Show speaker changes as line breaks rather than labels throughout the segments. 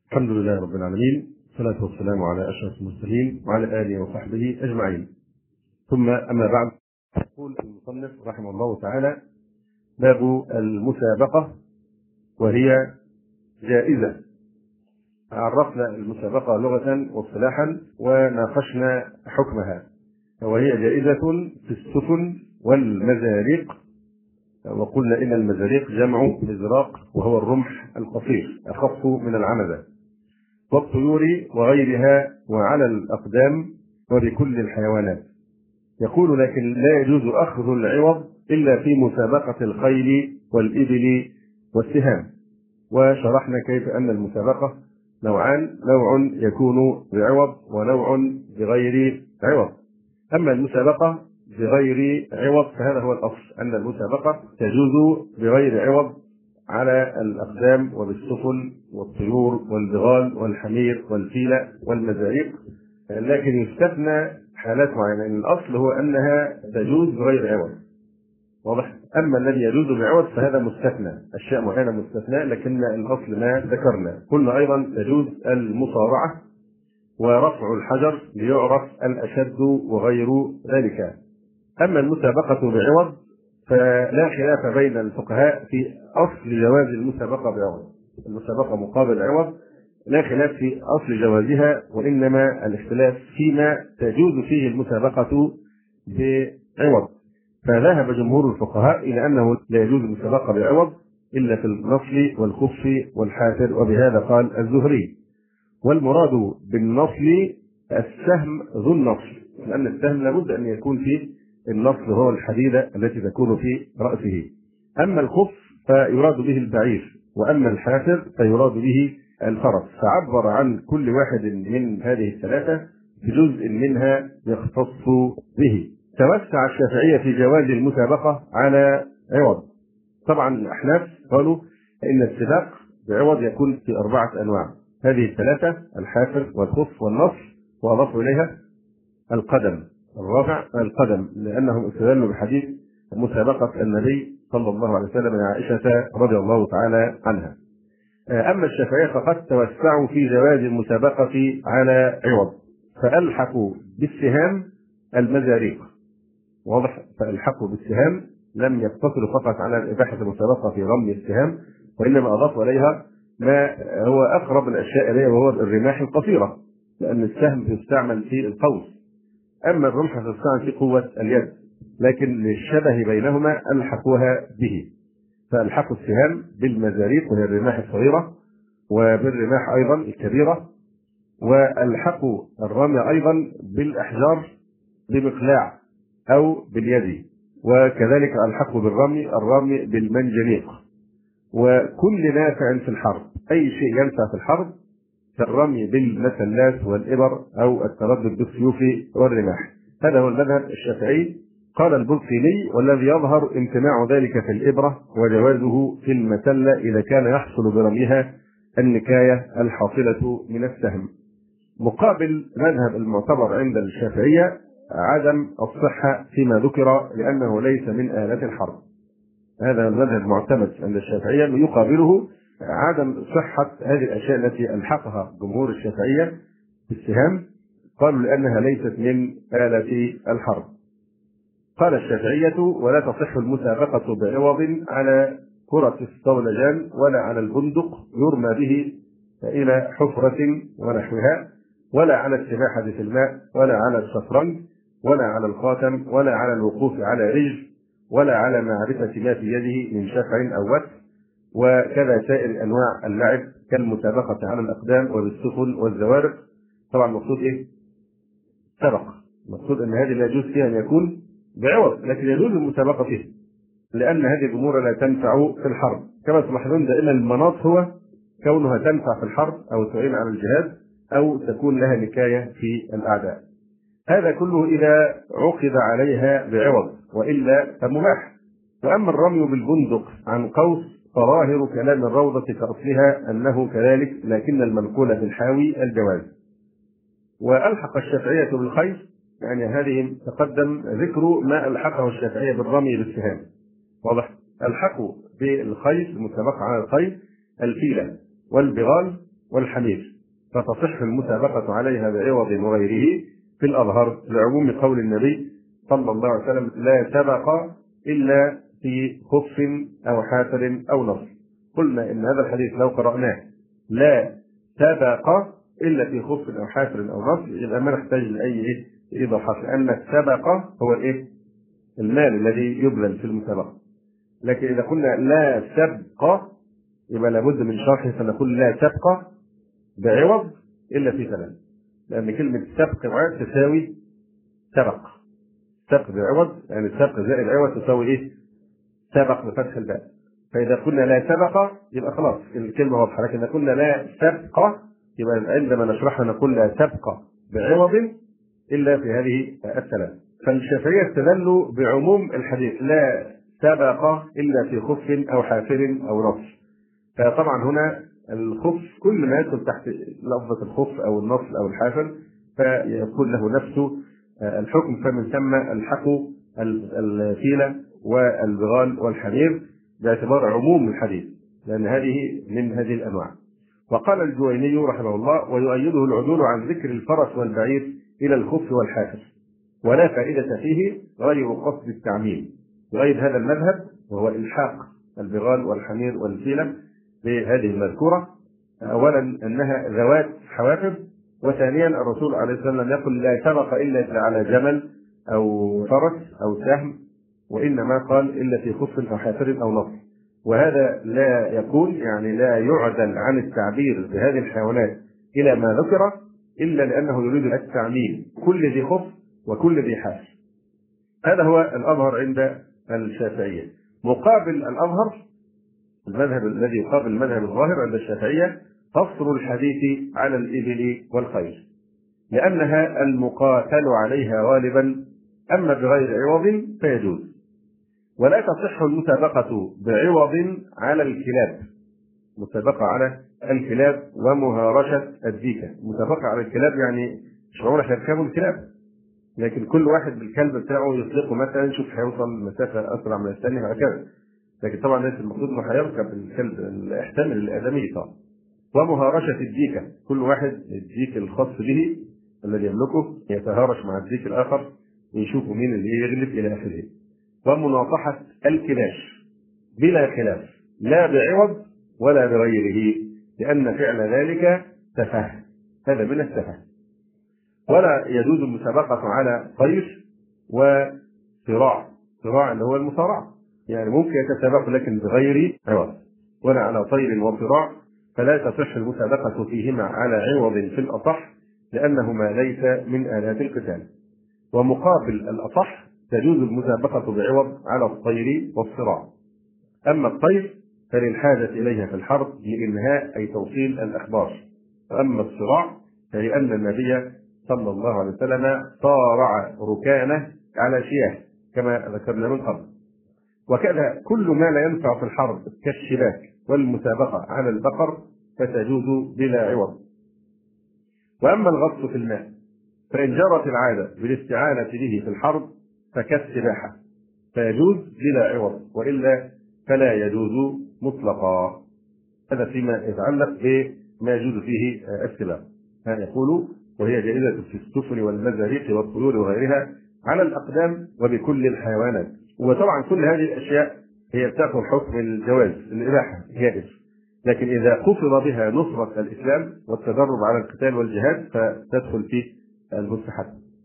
الحمد لله رب العالمين، والصلاة والسلام على أشرف المرسلين وعلى آله وصحبه أجمعين. ثم أما بعد، يقول المصنف رحمه الله تعالى: باب المسابقة وهي جائزة. عرفنا المسابقة لغة واصطلاحا وناقشنا حكمها، وهي جائزة في السفن والمزاريق، وقلنا إن المزاريق جمع مزراق وهو الرمح القصير أخف من العنزة، والطيور وغيرها وعلى الأقدام وبكل الحيوانات. يقول: لكن لا يجوز أخذ العوض إلا في مسابقة الخيل والإبل والسهام. وشرحنا كيف أن المسابقة نوعان: نوع يكون بعوض ونوع بغير عوض. أما المسابقة بغير عوض فهذا هو الأصل، أن المسابقة تجوز بغير عوض على الأقدام وبالسفن والطيور والبغال والحمير والفيل والمزاريق، لكن يستثنى حالات معينة. الأصل هو أنها تجوز بغير عوض، واضح؟ أما الذي يجوز بعوض فهذا مستثنى، أشياء معينة مستثنى، لكن الأصل ما ذكرنا. قلنا أيضا تجوز المصارعة ورفع الحجر ليعرف الأشد وغير ذلك. أما المسابقة بعوض فلا خلاف بين الفقهاء في أصل جواز المسابقة بعوض. المسابقة مقابل عوض لا خلاف في أصل جوازها، وإنما الاختلاف فيما تجوز فيه المسابقة بعوض. فذهب جمهور الفقهاء إلى أنه لا يجوز المسابقة بعوض إلا في النصل والخف والحافر، وبهذا قال الزهري. والمراد بالنصل السهم ذو النصل، لأن السهم لابد أن يكون فيه النصل، هو الحديدة التي تكون في رأسه. أما الخف فيراد به البعير، وأما الحافر فيراد به الفرس. فعبر عن كل واحد من هذه الثلاثة بجزء منها يختص به. توسع الشافعية في جواز المسابقة على عوض. طبعا الأحناف قالوا إن السباق بعوض يكون في 4 أنواع، هذه الثلاثة: الحافر والخف والنصر، وأضافوا إليها القدم. الرابع القدم، لأنهم استدلوا بحديث مسابقة النبي صلى الله عليه وسلم لعائشة رضي الله تعالى عنها. أما الشافعية فقد توسعوا في جواز المسابقة على عوض، فألحقوا بالسهام المزاريق، واضح؟ فألحقوا بالسهام، لم يقتصروا فقط على إباحة المسابقة في رمي السهام، وإنما أضافوا إليها ما هو أقرب الأشياء إليه، وهو الرماح القصيرة، لأن السهم يستعمل في القوس، أما الرمح فيستعمل في قوة اليد، لكن للشبه بينهما ألحقوها به. فألحقوا السهام بالمزاريق وهي الرماح الصغيرة، وبالرماح أيضا الكبيرة، وألحقوا الرمي أيضا بالأحجار بمقلاع أو باليد، وكذلك ألحقوا الرمي بالمنجنيق. وكل نافع في الحرب، أي شيء ينفع في الحرب كالرمي بالمسلات والإبر أو التردد بالسيوف والرماح. هذا هو المذهب الشافعي. قال البلقيني: والذي يظهر امتناع ذلك في الإبرة وجوازه في المسلة إذا كان يحصل برميها النكاية الحاصلة من السهم. مقابل مذهب المعتبر عند الشافعية عدم الصحة فيما ذكر، لأنه ليس من آلات الحرب. هذا المذهب المعتمد عند الشافعية، يقابله عدم صحة هذه الأشياء التي ألحقها جمهور الشافعية بالسهام، قالوا لأنها ليست من آلة الحرب. قال الشافعية: ولا تصح المسابقة بعوض على كرة الصولجان ولا على البندق يرمى به إلى حفرة ونحوها، ولا على السباحة في الماء، ولا على الشطرنج، ولا على الخاتم، ولا على الوقوف على رجل، ولا على معرفة ما في يده من شفع أو وتر، وكذا سائر أنواع اللعب كالمسابقة على الأقدام وبالسفن والزوارق. طبعا المقصود إيه؟ سبق. المقصود أن هذه لا يجوز فيها أن يكون بعوض، لكن يجوز المسابقة فيه، لأن هذه الأمور لا تنفع في الحرب. كما تلاحظون دائما المناط هو كونها تنفع في الحرب أو تعين على الجهاد أو تكون لها نكاية في الأعداء. هذا كله إذا عقد عليها بعوض، وإلا فمباح. وأما الرمي بالبندق عن قوس فظاهر كلام الروضة كأصلها أنه كذلك، لكن المنقول في الحاوي الجواز. وألحق الشافعية بالخيل، يعني هذه تقدم ذكر ما ألحقه الشافعية بالرمي بالسهام، واضح؟ ألحقوا بالخيل، المسابقة على الخيل، الفيلة والبغال والحمير، فتصح المسابقة عليها بعوض وغيره في الأظهر لعموم قول النبي صلى الله عليه وسلم: لا سبق إلا في خف أو حافر أو نصر. قلنا إن هذا الحديث لو قرأناه لا سبق إلا في خف أو حافر أو نصر يبقى ما نحتاج لأي إيضاحات، لأن السبق هو المال الذي يبذل في المسابقة. لكن إذا قلنا لا سبق يبقى لابد من شرح، فنقول لا سبق بعوض إلا في ثلاث، لأن كلمة سبق وعوض تساوي سبق. سبق بعوض يعني سبق زائد عوض تساوي سبق بفتح الباء. فإذا قلنا لا سبق يبقى خلاص الكلمة واضحة، لكن إذا قلنا لا سبق يبقى عندما نشرحها نقول لا سبق بعوض إلا في هذه الثلاث. فالشافعية استدلوا بعموم الحديث لا سبق إلا في خف أو حافر أو نصر. فطبعا هنا الخف كل ما يدخل تحت لفظة الخف أو النصر أو الحافر فيكون له نفس الحكم، فمن ثم الحقوا الفيلة والبغال والحمير باعتبار عموم الحديث، لأن هذه من هذه الأنواع. وقال الجويني رحمه الله: ويؤيده العدول عن ذكر الفرس والبعير إلى الخف والحافر، ولا فائدة فيه غير قصد التعميم. وأيد هذا المذهب وهو إلحاق البغال والحمير والفيلة بهذه المذكورة، أولا أنها ذوات حوافر، وثانيا الرسول عليه الصلاة والسلام يقول لا سبق إلا على جمل أو فرس أو سهم، وإنما قال إلا في خف أو حافر أو نصر. وهذا لا يكون يعني لا يعدل عن التعبير بهذه الحيوانات إلى ما ذكر إلا لأنه يريد التعميم كل ذي خف وكل ذي حافر. هذا هو الأظهر عند الشافعية. مقابل الأظهر المذهب الذي يقابل المذهب الظاهر عند الشافعية قصر الحديث على الإبل والخيل، لأنها المقاتل عليها غالبا، أما بغير عوض فيجوز. ولا تصح المسابقة بعوض على الكلاب، مسابقة على الكلاب ومهارشة الديكة. مسابقة على الكلاب يعني مش معقول هيركبوا الكلاب، لكن كل واحد بالكلب بتاعه يطلقه مثلا يشوف هيوصل مسافة أسرع من الثاني وهكذا، لكن طبعا ليس المقصود انه هيركب الكلب الاحتمال الآدمي طبعا. ومهارشة الديكة، كل واحد الديك الخاص به الذي يملكه يتهارش مع الديك الآخر ويشوفوا مين اللي يغلب إلى آخره. ومناطحة الكلاش بلا خلاف، لا بعوض ولا بغيره، لأن فعل ذلك سفه، هذا من السفه. ولا يجوز المسابقة على طير وصراع، صراع اللي هو المصارعة، يعني ممكن يتسابق لكن بغير عوض. ولا على طير وصراع فلا تصح المسابقة فيهما على عوض في الأصح، لأنهما ليس من آلات القتال. ومقابل الأصح تجوز المسابقة بعوض على الطير والصراع. أما الطير فللحاجة إليها في الحرب لإنهاء أي توصيل الأخبار، وأما الصراع فلأن النبي صلى الله عليه وسلم صارع ركانه على شياه كما ذكرنا من قبل. وكذا كل ما لا ينفع في الحرب كالشباك والمسابقة على البقر فتجوز بلا عوض. وأما الغطس في الماء فإن جرت العادة بالاستعانة به في الحرب فكالسباحة فيجوز بلا عوض، وإلا فلا يجوز مطلقا. هذا فيما يتعلق بما يجوز فيه السباحة. يقول وهي جائزة في السفن والمزاريق والطيور وغيرها على الأقدام وبكل الحيوانات. وطبعا كل هذه الأشياء هي تأخذ حكم الجواز، الإباحة جائز، لكن إذا قصد بها نصرة الإسلام والتدرب على القتال والجهاد فتدخل في المستحب.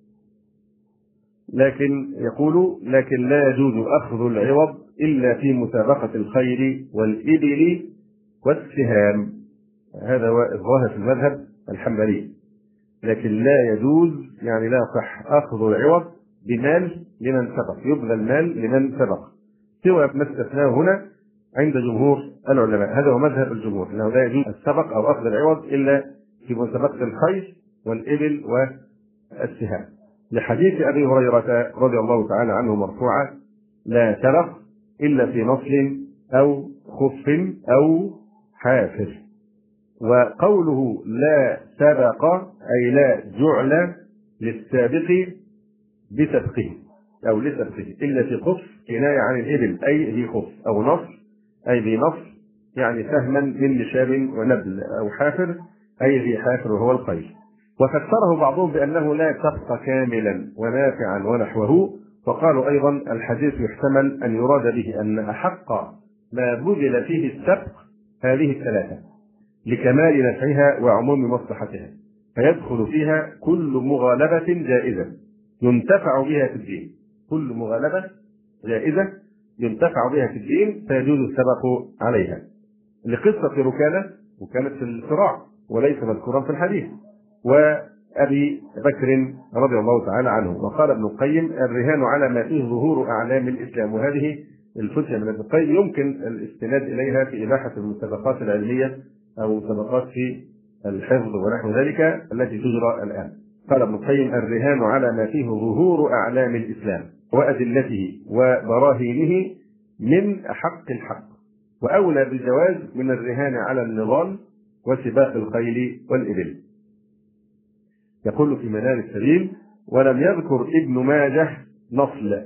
لكن يقول لكن لا يجوز أخذ العوض إلا في مسابقة الخيل والإبل والسهام، هذا هو الظاهر في المذهب الحنبلي. لكن لا يجوز يعني لا يصح أخذ العوض بمال لمن سبق، يبذل مال لمن سبق، سوى ما استثناه هنا عند جمهور العلماء. هذا هو مذهب الجمهور، أنه لا يجوز السبق أو أخذ العوض إلا في مسابقة الخيل والإبل والسهام، لحديث أبي هريرة رضي الله تعالى عنه مرفوعا: لا سبق إلا في نصل أو خف أو حافر. وقوله لا سبق أي لا جعل للسابق بسبقه أو لسبقه إلا في خف، كناية عن الإبل أي ذي خف، أو نصر أي ذي نصر يعني سهما من نشاب ونبل أو حافر، أي ذي حافر وهو الخيل. وفسره بعضهم بأنه لا تبقى كاملا ونافعا ونحوه. وقالوا أيضا الحديث يحتمل أن يراد به أن أحق ما بذل فيه السبق هذه الثلاثة لكمال نفعها وعموم مصلحتها، فيدخل فيها كل مغالبة جائزة ينتفع بها في الدين. كل مغالبة جائزة ينتفع بها في الدين فيجوز السبق عليها. لقصة ركانة، وكانت في الصراع وليس مذكورا في الحديث، وأبي بكر رضي الله تعالى عنه. وقال ابن القيم الرهان على ما فيه ظهور أعلام الإسلام. وهذه الفتية من ابن القيم يمكن الاستناد إليها في إباحة المسابقات العلمية أو مسابقات في الحفظ ونحو ذلك التي تجرى الآن. قال ابن القيم الرهان على ما فيه ظهور أعلام الإسلام وأدلته وبراهينه من أحق الحق، وأولى بالجواز من الرهان على النظام وسباق الخيل والإبل. يقول في منار السبيل: ولم يذكر ابن ماجه نصل،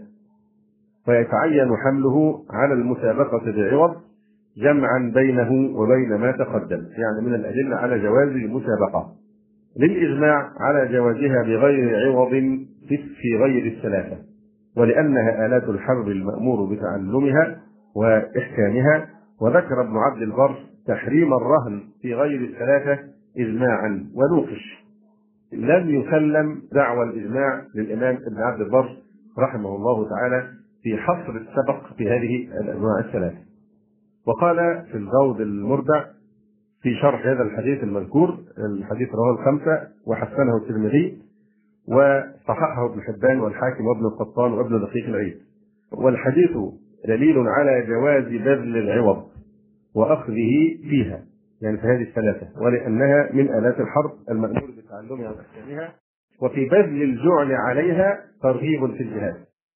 فيتعين حمله على المسابقة بعوض جمعا بينه وبين ما تقدم، يعني من الأدلة على جواز المسابقة للإجماع على جوازها بغير عوض في غير الثلاثة، ولأنها آلات الحرب المأمور بتعلمها وإحكامها. وذكر ابن عبد البر تحريم الرهن في غير الثلاثة إجماعا ونوقش. لم يسلم دعوى الإجماع للإمام ابن عبد البر رحمه الله تعالى في حصر السبق في هذه الأنواع الثلاثة. وقال في الروض المربع في شرح هذا الحديث المذكور: الحديث رواه الخمسة وحسنه الترمذي وصححه ابن حبان والحاكم وابن القطان وابن دقيق العيد. والحديث دليل على جواز بذل العوض وأخذه فيها، يعني في هذه الثلاثة، ولأنها من آلات الحرب المأمور بتعلمها وإحكامها. وفي بذل الجعل عليها ترغيب في الجهاد،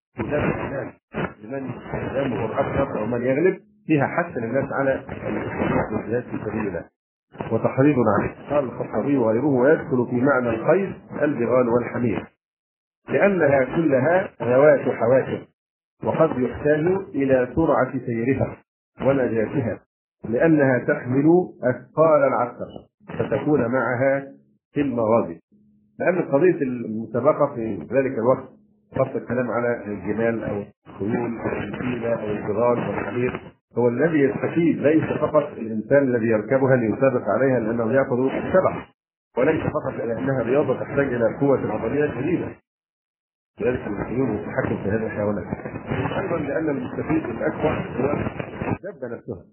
لمن يمهر أكثر أو من يغلب، فيها حث الناس على الجهاد في سبيل الله وتحريض عليه. قال الخطابي وغيره: ويدخل في معنى الخيل البغال والحمير، لأنها كلها ذوات حوافر، وقد يحتاج إلى سرعة سيرها ونجاتها، لأنها تحمل أثقال العسكر فتكون معها في المغازي. لأن قضية المسابقة في ذلك الوقت خاصة الكلام على الجمال أو الخيول أو الفيلة أو البغال والحمير، هو الذي يستفيد ليس فقط الإنسان الذي يركبها ليسابق عليها لأنه يأخذ السبق، وليس فقط لأنها رياضة تحتاج إلى قوة عضلية شديدة، ذلك الخيول والتحكم في هذه الحيوانات. أيضا لأن المستفيد الأكبر هو الدابة نفسها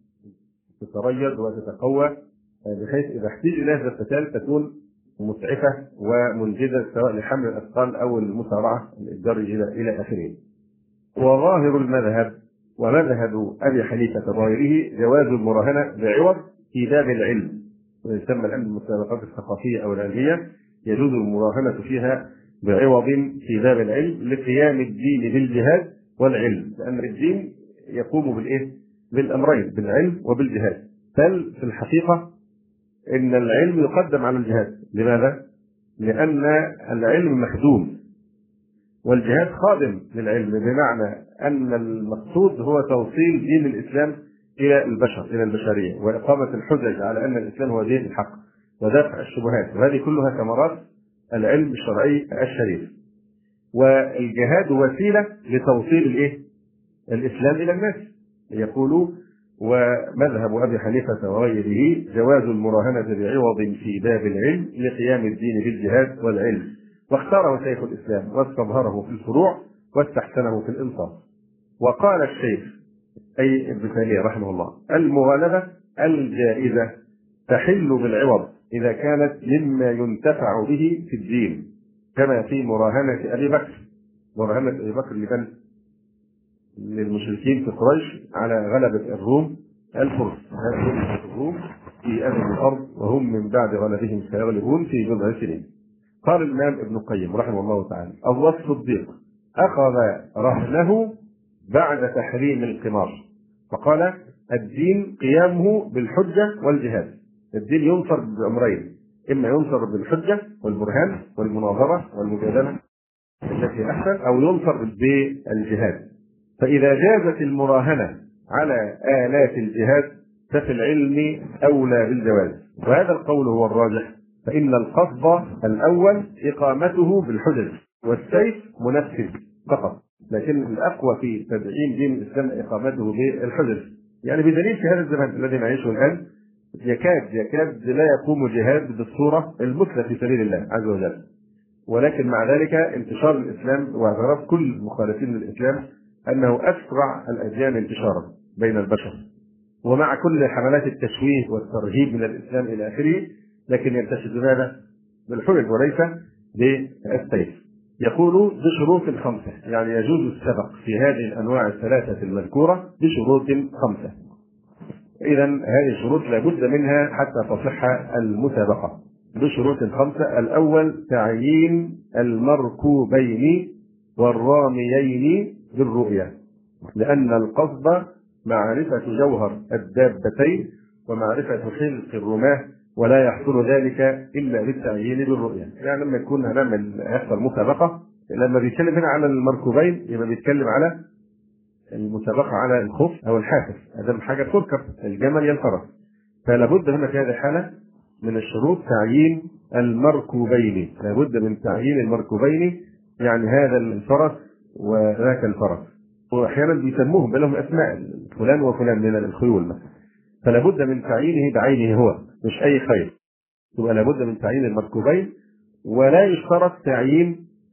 تتريض وتتقوى بحيث إذا احتاج إليها القتال تكون مسعفة ومنجزة سواء لحمل الأثقال أو المسارعة الجري إلى آخره. وظاهر المذهب ومذهب أبي حنيفة وغيره جواز المراهنة بعوض في باب العلم، ويسمى الآن المسابقات الثقافية أو العلمية، يجوز المراهنة فيها بعوض في باب العلم لقيام الدين بالجهاد والعلم، لأن الدين يقوم بالإيه؟ بالأمرين، بالعلم وبالجهاد. بل في الحقيقة إن العلم يقدم على الجهاد. لماذا؟ لأن العلم مخدوم والجهاد خادم للعلم، بمعنى أن المقصود هو توصيل دين الإسلام إلى البشر، إلى البشرية، وإقامة الحجج على أن الإسلام هو دين الحق ودفع الشبهات، وهذه كلها ثمرات العلم الشرعي الشريف. والجهاد وسيلة لتوصيل الإسلام إلى الناس. يقولوا: ومذهب أبي حنيفة وغيره جواز المراهنة بعوض في باب العلم لقيام الدين بالجهاد والعلم، واختاره شيخ الإسلام واستظهره في الفروع واستحسنه في الإنصاف. وقال الشيخ أي ابن تيمية رحمه الله: المغالبة الجائزة تحل بالعوض إذا كانت مما ينتفع به في الدين، كما في مراهنة أبي بكر. مراهنة أبي بكر للمشركين في قريش على غلبة الروم الفرس، الروم في أهل الأرض وهم من بعد غلبهم سيغلبون في بضع سنين. قال الإمام ابن القيم رحمه الله تعالى: الله الصديق أخذ رهنه بعد تحريم القمار، فقال: الدين قيامه بالحجة والجهاد. الدين ينصر بأمرين: إما ينصر بالحجة والبرهان والمناظرة والمجادلة التي أحسن، أو ينصر بالجهاد. فإذا جازت المراهنة على آلات الجهاد ففي العلم أولى بالجواز، وهذا القول هو الراجح، فإن القصد الأول إقامته بالحجج، والسيف منفذ فقط، لكن الأقوى في تدعيم دين الإسلام إقامته بالحجج. يعني بدليل في هذا الزمان الذي نعيشه الآن يكاد لا يقوم جهاد بالصورة المثلى في سبيل الله عز وجل، ولكن مع ذلك انتشار الإسلام واعتراف كل مخالفين للإسلام أنه أسرع الأديان انتشارا بين البشر، ومع كل حملات التشويه والترهيب من الإسلام إلى آخره، لكن ينتشر بماذا؟ بالحجج وليس بالسيف. يقول بشروط 5، يعني يجوز السبق في هذه الأنواع الثلاثة المذكورة بشروط 5. إذا هذه الشروط لابد منها حتى تصح المسابقة بشروط 5. الأول تعيين المركوبين والراميين بالرؤية، لأن القصد معرفة جوهر الدابتين ومعرفة خلق الرماة، ولا يحصل ذلك إلا بالتعيين بالرؤية. يعني لما يكون يحصل مسابقة، لما بيتكلم هنا على المركوبين يبقى بيتكلم على المسابقة على الخف أو الحافز، هذا حاجة تركب الجمل ينفرس، فلا بد هنا في هذه الحالة من الشروط تعيين المركوبين، لا بد من تعيين المركوبين، يعني هذا الفرس وذاك الفرس، واحيانا بيسموهم لهم اسماء فلان وفلان من الخيول مثلا، فلا بد من تعيينه بعينه هو، مش اي خيل، يبقى لا بد من تعيين المركوبين، ولا يشترط تعيين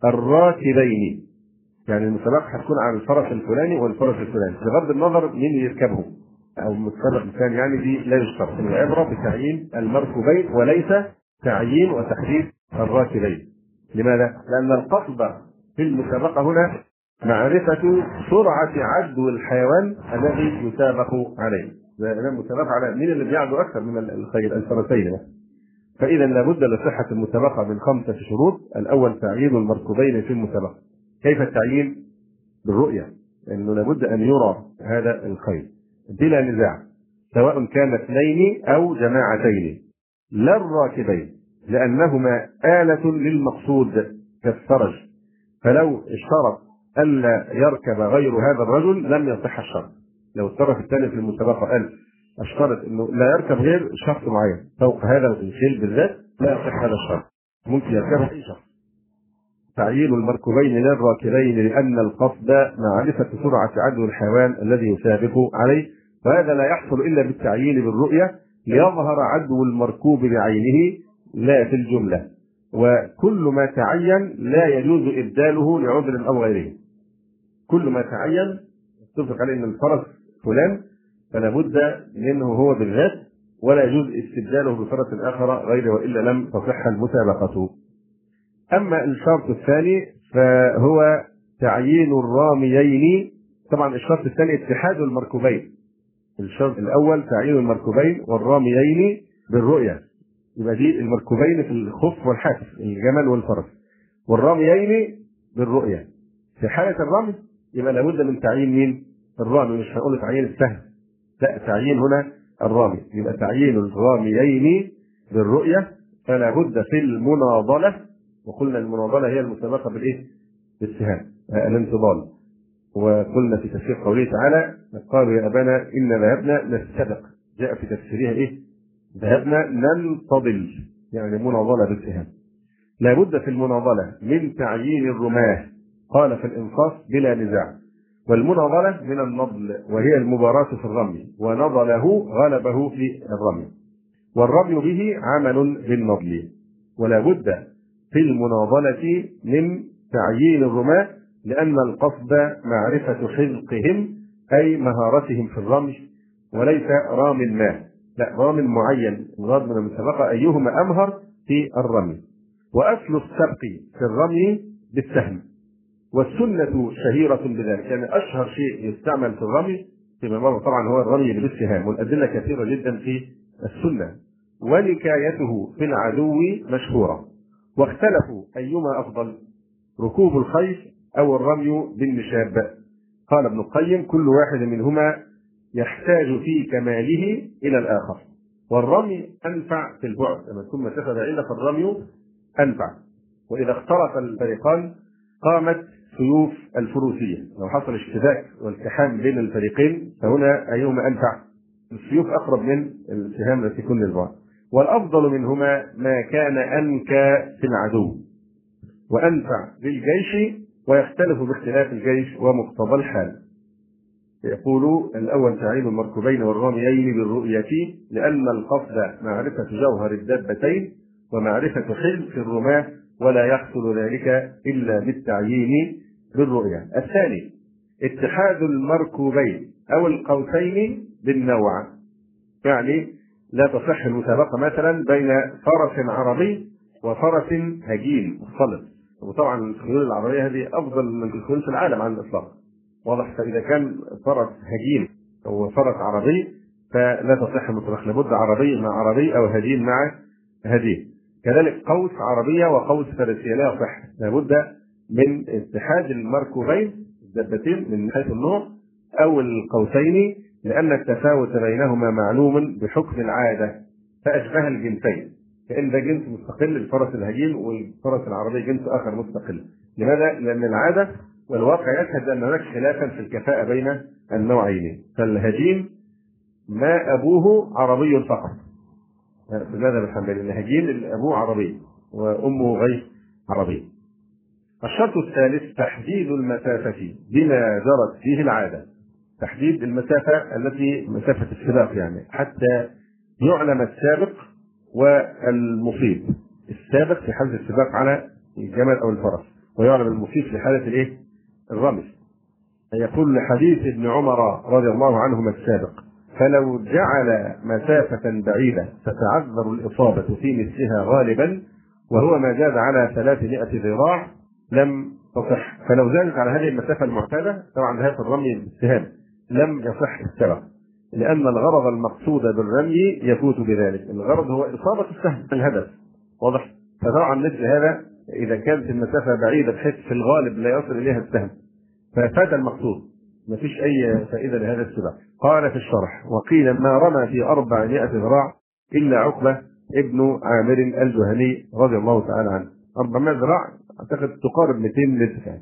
الراكبين، يعني المسابقه هتكون على الفرس الفلاني والفرس الفلاني بغض النظر مين يركبهم او متسابق انسان، يعني دي لا يشترط، العبره بتعيين المركوبين وليس تعيين وتحديد الراكبين. لماذا؟ لان القصد في المسابقه هنا معرفة سرعة عدو الحيوان الذي يسابق عليه، المسابقة على مين اللي بيعدو أكثر من الخيل الفرسين. فإذا لابد لصحة المسابقة من 5 شروط. الأول تعيين المركوبين في المسابقة. كيف التعيين؟ بالرؤية، لأنه لابد أن يرى هذا الخيل بلا نزاع، سواء كان 2 أو جماعتين، لا الراكبين، لأنهما آلة للمقصود كالسرج، فلو اشترط ألا يركب غير هذا الرجل لم يصح الشرط. لو الطرف الثاني في المسابقة قال اشترط انه لا يركب غير شخص معين فوق هذا الخيل بالذات، لا يصح هذا الشرط، ممكن يركبه اي شخص. تعيين المركوبين لا الراكبين، لأن القصد معرفة سرعة عدو الحيوان الذي يسابق عليه، وهذا لا يحصل إلا بالتعيين بالرؤية، ليظهر عدو المركوب بعينه لا في الجملة، وكل ما تعين لا يجوز إبداله لعذر أو غيره. كل ما تعين اتفق عليه ان الفرس فلان فلا بد منه هو بالذات، ولا يجوز استبداله بفرس اخر غيره، والا لم تصح المسابقه. اما الشرط الثاني فهو تعيين الراميين. طبعا الشرط الثاني اتحاد المركوبين. الشرط الاول تعيين المركوبين والراميين بالرؤيه، يبقى دي المركوبين في الخف والحافز الجمل والفرس، والراميين بالرؤيه. في حاله الرمي يبقى لابد من تعيين مين؟ الرامي، مش هنقول تعيين السهم، لا، تعيين هنا الرامي، يبقى تعيين الراميين بالرؤية. فلا بد في المناضلة، وقلنا المناضلة هي المسابقة بالايه؟ بالسهام، الانتظال. وقلنا في تفسير قوله تعالى قالوا يا أبانا إن ذهبنا نستبق، جاء في تفسيرها ايه؟ ذهبنا ننتظل، يعني مناضلة بالسهام. لا بد في المناضلة من تعيين الرماه، قال في الإنصاف بلا نزاع، والمناضلة من النضل وهي المباراة في الرمي، ونضله غلبه في الرمي، والرمي به عمل بالنضل. ولا بد في المناضلة من تعيين الرماة، لأن القصد معرفة حذقهم أي مهارتهم في الرمي، وليس رام ما، لا، رام معين مراد من المسابقة أيهما أمهر في الرمي. وأصل السبق في الرمي بالسهم، والسنة شهيرة بذلك، يعني أشهر شيء يستعمل في الرمي فيما مر طبعا هو الرمي بالسهام، والأدلة كثيرة جدا في السنة، ونكايته في العدو مشهورة. واختلفوا أيما أفضل، ركوب الخيل أو الرمي بالنشاب. قال ابن القيم كل واحد منهما يحتاج في كماله إلى الآخر، والرمي أنفع في البعد، لما تكون مسافة بعيدة فالرمي أنفع. وإذا اختلط الفريقان قامت سيوف الفروسية، لو حصل اشتباك والتحام بين الفريقين فهنا أيهما أنفع؟ السيوف أقرب من السهام التي تكون للبعد. والأفضل منهما ما كان أنكى في العدو وأنفع للجيش، ويختلف باختلاف الجيش ومقتضى الحال. يقول الأول تعيين المركوبين والراميين بالرؤية، لأن القصد معرفة جوهر الدابتين ومعرفة حلف الرماة، ولا يحصل ذلك إلا بالتعيين بالرؤية. الثاني اتحاد المركوبين أو القوسين بالنوع، يعني لا تصح المسابقة مثلا بين فرس عربي وفرس هجين مختلط، وطبعا الخيول العربية هذه أفضل من الخيول في العالم على الإطلاق، واضح. فإذا كان فرس هجين أو فرس عربي فلا تصح المسابقة، لابد عربي مع عربي أو هجين مع هجين. كذلك قوس عربية وقوس فارسية لا يصح، لابد من اتحاد المركوبين الدابتين من حيث النوع أو القوسين، لأن التفاوت بينهما معلوم بحكم العادة، فأشبه الجنسين، كأن ده جنس مستقل الفرس الهجين والفرس العربي جنس آخر مستقل. لماذا؟ لأن العادة والواقع يشهد أن هناك خلافا في الكفاءة بين النوعين. فالهجين ما أبوه عربي فقط، بماذا بالحنبلي؟ الهجين أبوه عربي وأمه غير عربي. الشرط الثالث تحديد المسافة بما جرت فيه العادة، تحديد المسافة التي مسافة السباق، يعني حتى يعلم السابق والمصيب. السابق في حالة السباق على الجمل أو الفرس، ويعلم المصيب في حالة الرمي. يقول لحديث ابن عمر رضي الله عنهما السابق: فلو جعل مسافة بعيدة تتعذر الإصابة في مثلها غالبا، وهو ما زاد على 300 ذراع لم تصح. فلو زادت على هذه المسافة المعتادة، طبعا هذا الرمي بالسهام، لم يصح السبق، لأن الغرض المقصود بالرمي يفوت بذلك. الغرض هو إصابة السهم الهدف، واضح. فطبعا مثل هذا إذا كانت المسافة بعيدة بحيث في الغالب لا يصل إليها السهم ففات المقصود، ما فيش أي فائدة لهذا السباق. قال في الشرح: وقيل ما رمى في 400 ذراع إلا عقبة ابن عامر الجهني رضي الله تعالى عنه. 400 ذراع أعتقد تقارب 200 للارتفاع.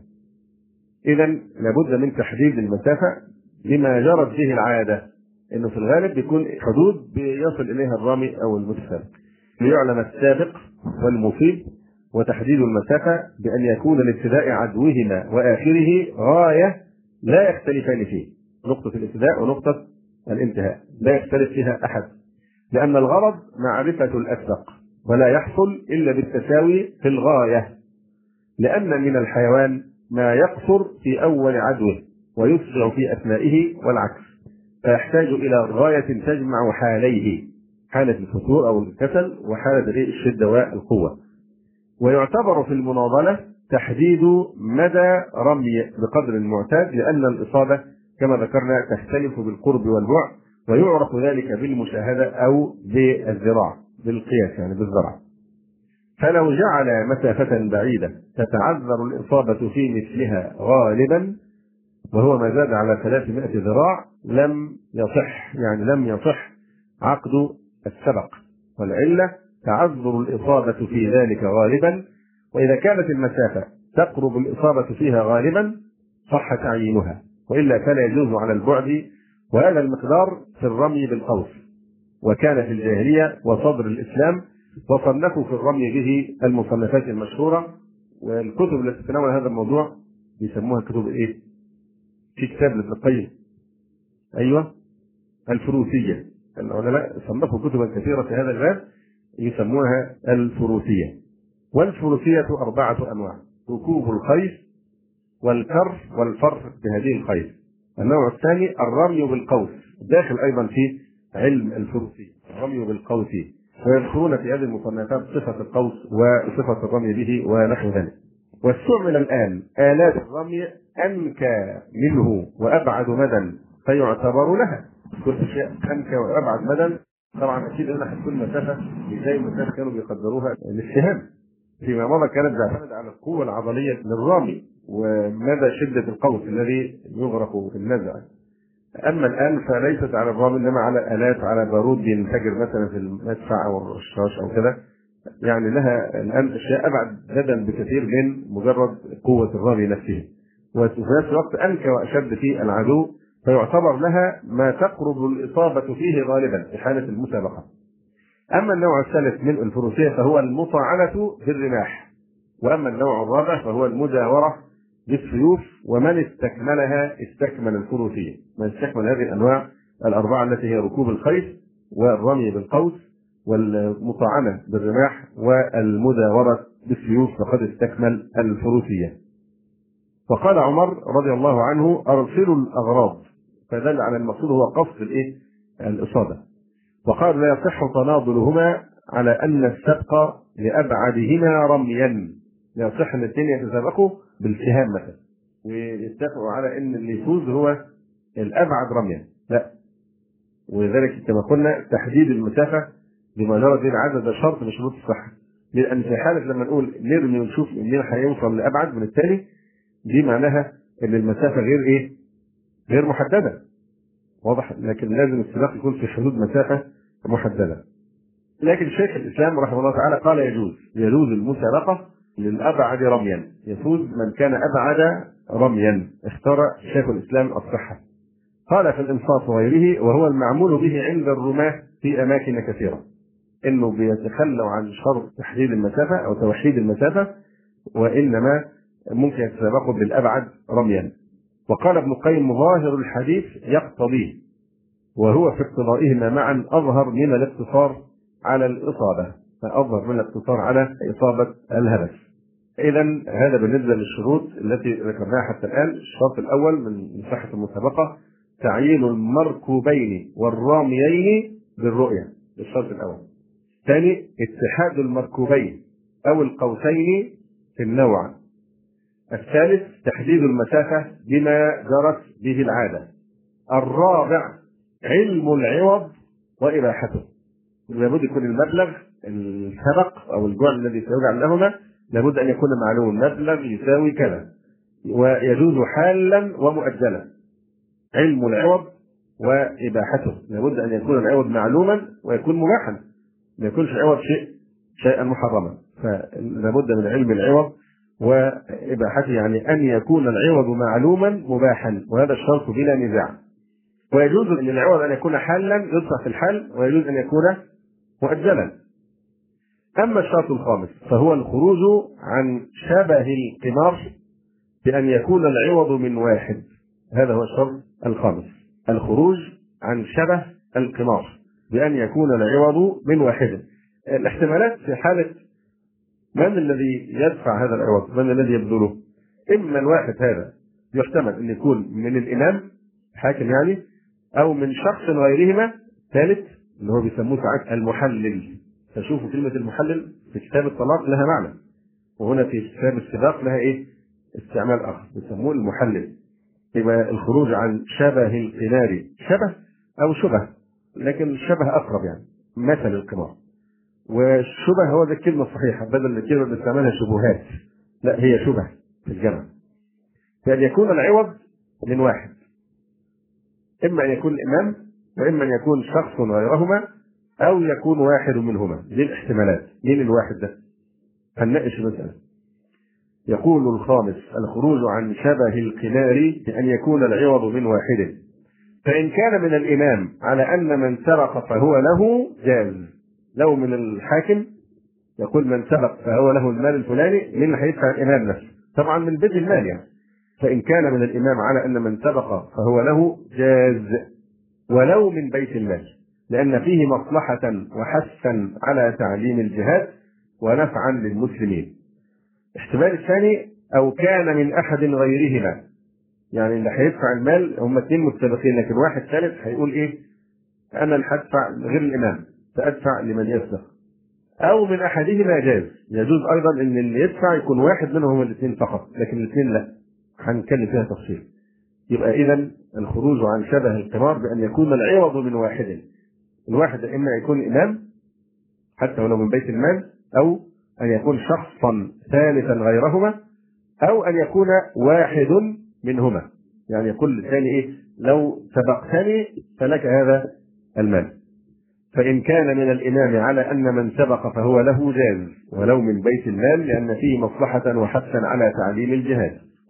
إذا لابد من تحديد المسافة لما جرت به العادة، إنه في الغالب بيكون حدود بيصل إليها الرامي أو المتسابق، ليعلم السابق والمصيب. وتحديد المسافة بأن يكون لابتداء عدوهما وآخره غاية لا يختلفان فيه، نقطة الابتداء ونقطة الانتهاء لا يختلف فيها أحد، لأن الغرض معرفة الأسبق، ولا يحصل إلا بالتساوي في الغاية، لأن من الحيوان ما يقصر في أول عدوه ويسرع في أثنائه والعكس، فيحتاج إلى غاية تجمع حاليه، حالة الفتور أو الكسل وحالة الشدة والقوة. ويعتبر في المناضلة تحديد مدى رمي بقدر المعتاد، لأن الإصابة كما ذكرنا تختلف بالقرب والبعد، ويعرف ذلك بالمشاهدة أو بالذراع، بالقياس يعني بالذراع. فلو جعل مسافة بعيدة تتعذر الإصابة في مثلها غالبا، وهو ما زاد على 300 ذراع، لم يصح، يعني لم يصح عقد السبق، والعلة تعذر الإصابة في ذلك غالبا. وإذا كانت المسافة تقرب الإصابة فيها غالبا صح تعيينها، وإلا فلا يجوز على البعد. وهذا المقدار في الرمي بالقوس، وكان في الجاهلية وصدر الإسلام، وصنفوا في الرمي به المصنفات المشهورة. والكتب التي تتناول هذا الموضوع يسموها كتب إيه؟ في كتاب لابن القيم، أيوه، الفروسية. العلماء صنفوا كتبا كثيرة في هذا الباب يسمونها الفروسية. والفروسية 4 أنواع: ركوب الخيل والكر والفر بهذه الخيل. النوع الثاني الرمي بالقوس، داخل أيضا في علم الفروسية الرمي بالقوس، ويذكرون في هذه المصنفات صفة القوس وصفة الرمي به ونحو ذلك. واستعمل الآن آلات الرمي أنكى منه وأبعد مدى، فيعتبر لها كل شيء أنكى وأبعد مدى. طبعا أكيد أنها هتكون مسافة زي المسافة كانوا بيقدروها للسهام. فيما مضى كانت تعتمد على القوة العضلية للرامي ومدى شدة القوس الذي يغرق في النزع. أما الآن فليست على الرامي، إنما على آلات، على بارود بينفجر مثلا في المدفع أو الرشاش أو كده، يعني لها الآن أشياء أبعد جدا بكثير من مجرد قوة الرامي نفسه، وفي نفس الوقت أنكى وأشد في العدو، فيعتبر لها ما تقرب الإصابة فيه غالبا في حالة المسابقة. أما النوع الثالث من الفروسية فهو المطاعنة بالرماح. وأما النوع الرابع فهو المجاورة بالسيوف، ومن استكملها استكمل الفروسية. من استكمل هذه الأنواع الأربعة التي هي ركوب الخيل والرمي بالقوس والمطاعنة بالرماح والمجاورة بالسيوف فقد استكمل الفروسية. وقال عمر رضي الله عنه: أرسلوا الأغراض، فدل على المقصود هو قصد الإصابة. وقال: لا يصح تناضلهما على أن السبق لأبعدهما رميا. لا يصح أن الاثنين يتسابقوا بالسهام مثلا ويتفقوا على أن اللي يفوز هو الأبعد رميا، لا. ولذلك كما قلنا تحديد المسافة بمجرد العدد ده شرط من شروط الصحة، لأن في حالة لما نقول نرمي ونشوف مين هيوصل لأبعد من الثاني، دي معناها أن المسافة غير محددة، واضح. لكن لازم السباق يكون في حدود مسافة محددة. لكن شيخ الإسلام رحمه الله تعالى قال يجوز المسابقة للأبعد رميا، يفوز من كان أبعد رميا. اختار شيخ الإسلام الصحة. قال في الإنصاف وغيره: وهو المعمول به عند الرماة في أماكن كثيرة، إنه بيتخلوا عن شرط تحديد المسافة أو توحيد المسافة، وإنما ممكن يتسابقوا بالأبعد رميا. وقال ابن القيم: ظاهر الحديث يقتضيه، وهو في اقتضائهما معا أظهر من الاقتصار على الإصابة، فأظهر من الاقتصار على إصابة الهدف. إذا هذا بالنسبة للشروط التي ذكرناها حتى الآن. الشرط الأول من صحة المسابقة تعيين المركوبين والراميين بالرؤية، الشرط الأول. ثاني: اتحاد المركوبين أو القوسين في النوع. الثالث: تحديد المسافة بما جرت به العادة. الرابع: علم العوض وإباحته. لابد يكون المبلغ السبق أو الجعل الذي سيجعل لهما لابد أن يكون معلوم، مبلغ يساوي كذا، ويجوز حالا ومؤجلا. علم العوض وإباحته، لابد أن يكون العوض معلوما ويكون مباحا، ما يكونش العوض شيئا محرما. فلابد من علم العوض وإباحته، يعني أن يكون العوض معلوما مباحا، وهذا الشرط بلا نزاع. ويجوز أن العوض أن يكون حالا يدفع في الحال، ويجوز أن يكون مؤجلا. أما الشرط الخامس فهو الخروج عن شبه القمار بأن يكون العوض من واحد. هذا هو الشرط الخامس، الخروج عن شبه القمار بأن يكون العوض من واحد. الاحتمالات في حالة من الذي يدفع هذا العوض، من الذي يبذله. إما الواحد هذا يحتمل أن يكون من الإمام حاكم يعني، أو من شخص غيرهما ثالث اللي هو بيسموه ساعات المحلل. فشوفوا كلمة المحلل في كتاب الطلاق لها معنى، وهنا في كتاب السباق لها استعمال آخر بيسموه المحلل. يبقى الخروج عن شبه القمار، شبه أو شبه، لكن الشبه أقرب يعني مثل القمار، والشبه هو ذا الكلمة الصحيحة بدل من الكلمة اللي بنستعملها شبهات، لا هي شبه في الجمع. فأن يكون العوض من واحد، إما أن يكون الإمام وإما أن يكون شخص غيرهما أو يكون واحد منهما. دي الاحتمالات. مين الواحد ده؟ هنناقش المسألة. يقول الخامس: الخروج عن شبه القمار بأن يكون العوض من واحد. فإن كان من الإمام على أن من سرق فهو له جاز. لو من الحاكم يقول من سرق فهو له المال الفلاني، من اللي هيدفع؟ الإمام نفسه، طبعا من بيت المال يعني. فإن كان من الإمام على أن من سرق فهو له جاز، ولو من بيت المال، لأن فيه مصلحة وحثا على تعليم الجهاد ونفعا للمسلمين. احتمال الثاني: أو كان من أحد غيرهما، يعني اللي هيدفع المال هم اثنين متسابقين، لكن واحد ثالث هيقول أنا اللي هدفع غير الإمام فأدفع لمن يسبق. أو من أحدهما جاز، يجوز أيضا أن اللي يدفع يكون واحد منهم الاثنين فقط، لكن الاثنين لا، هنتكلم فيها تفصيل. يبقى إذن الخروج عن شبه القمار بأن يكون العوض من واحد. الواحد إما يكون إمام حتى ولو من بيت المال، أو أن يكون شخصا ثالثا غيرهما، أو أن يكون واحد منهما، يعني يقول الثاني لو سبقتني فلك هذا المال. فإن كان من الإمام على أن من سبق فهو له جاز، ولو من بيت المال، لأن فيه مصلحة وحثا على تعليم الجهاد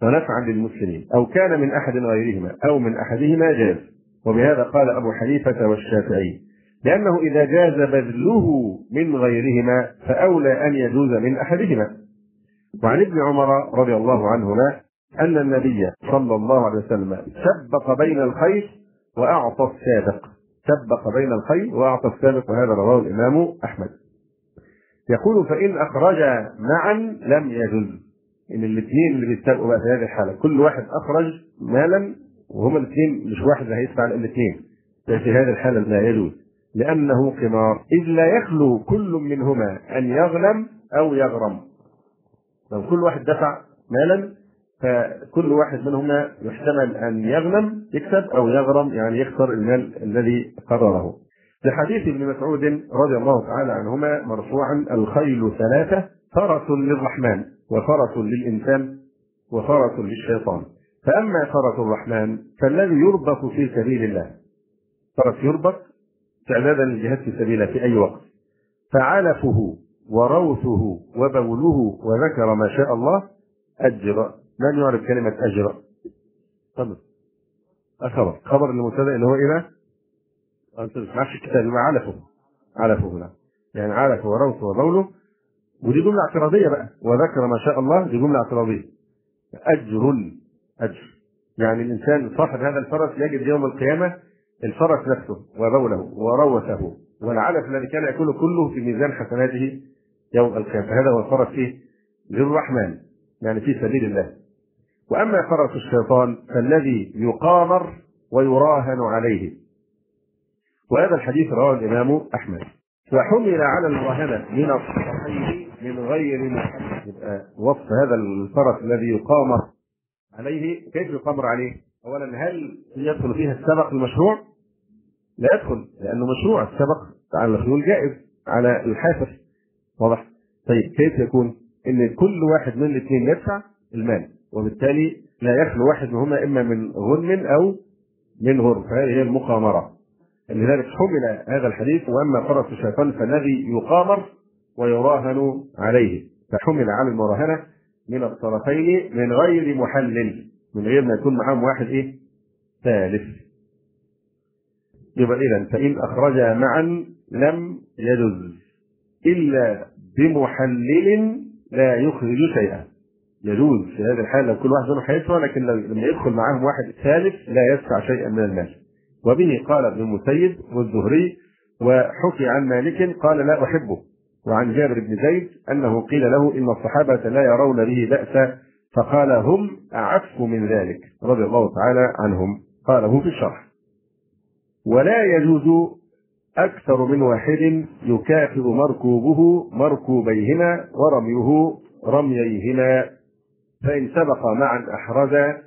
ونفعا للمسلمين، أو كان من أحد غيرهما أو من أحدهما جاز. وبهذا قال أبو حنيفة والشافعي، لأنه إذا جاز بذله من غيرهما فأولى أن يجوز من أحدهما. وعن ابن عمر رضي الله عنهما أن النبي صلى الله عليه وسلم سبق بين الخير وأعطى السابق، سبق بين الخير وأعطى السابق، وهذا رواه الإمام أحمد. يقول فإن أخرج معا لم يجوز، إن الاثنين اللي بيستبقوا بقى في هذه الحالة كل واحد أخرج مالا وهما الاثنين مش واحد اللي هيدفع الاثنين، في هذه الحالة لا يجوز، لأنه قمار، إذ لا يخلو كل منهما أن يغنم أو يغرم. لو كل واحد دفع مالا فكل واحد منهما يحتمل أن يغنم يكسب أو يغرم يعني يخسر المال الذي قرره. لحديث ابن مسعود رضي الله تعالى عنهما مرفوعا: الخيل ثلاثة، فرس للرحمن وفرس للإنسان وفرس للشيطان، فأما فرس الرحمن فالذي يربط في سبيل الله، فرس يربط استعدادا للجهاد في سبيله في أي وقت، فعلفه وروثه وبوله وذكر ما شاء الله أجر. من يعرف كلمة أجر؟ طبعا خبر المبتدأ اللي هو إيه بقى؟ أنت ما تسمعش الكتاب، يبقى علفه لا، يعني علفه وروثه وبوله، ودي جملة اعتراضية بقى، وذكر ما شاء الله دي جملة اعتراضية. أجر يعني الإنسان صاحب هذا الفرس يجد يوم القيامة الفرس نفسه وبوله وروثه والعلف الذي كان يأكله كله في ميزان حسناته يوم القيامة. هذا هو الفرس إيه؟ للرحمن، يعني في سبيل الله. وأما فرس الشيطان فالذي يقامر ويراهن عليه، وهذا الحديث رواه الإمام أحمد. فحمل على المراهنة من الصحيح من غير محل. يبقى وصف هذا الفرس الذي يقامر عليه، كيف يقامر عليه؟ أولا هل يدخل فيها السبق المشروع؟ لا يدخل، لأنه مشروع السبق على الخيول جائز على الحافر، واضح؟ طيب كيف يكون؟ إن كل واحد من الاثنين يدفع المال، وبالتالي لا يخلو واحد منهما إما من غنم أو من غرم، فهذه هي المقامرة. لذلك حمل هذا الحديث: وأما فرس الشيطان فالذي يقامر ويراهن عليه، فحمل على المراهنة من الطرفين من غير محلل، من غير ما يكون معهم واحد إيه؟ ثالث. يبقى إذن فإن أخرجا معا لم يجوز إلا بمحلل لا يخرج شيئا. يجوز في هذه الحالة لو كل واحد منهم هيدفع، لكن لما يدخل معهم واحد ثالث لا يدفع شيئا من المال. وبه قال ابن المسيب والزهري، وحكي عن مالك قال لا أحبه. وعن جابر بن زيد أنه قيل له إن الصحابة لا يرون به بأسا، فقال هم أعف من ذلك رضي الله تعالى عنهم، قاله في الشرح. ولا يجوز أكثر من واحد يكافئ مركوبه مركوبيهما ورميه رمييهما، فإن سبق معا أحرز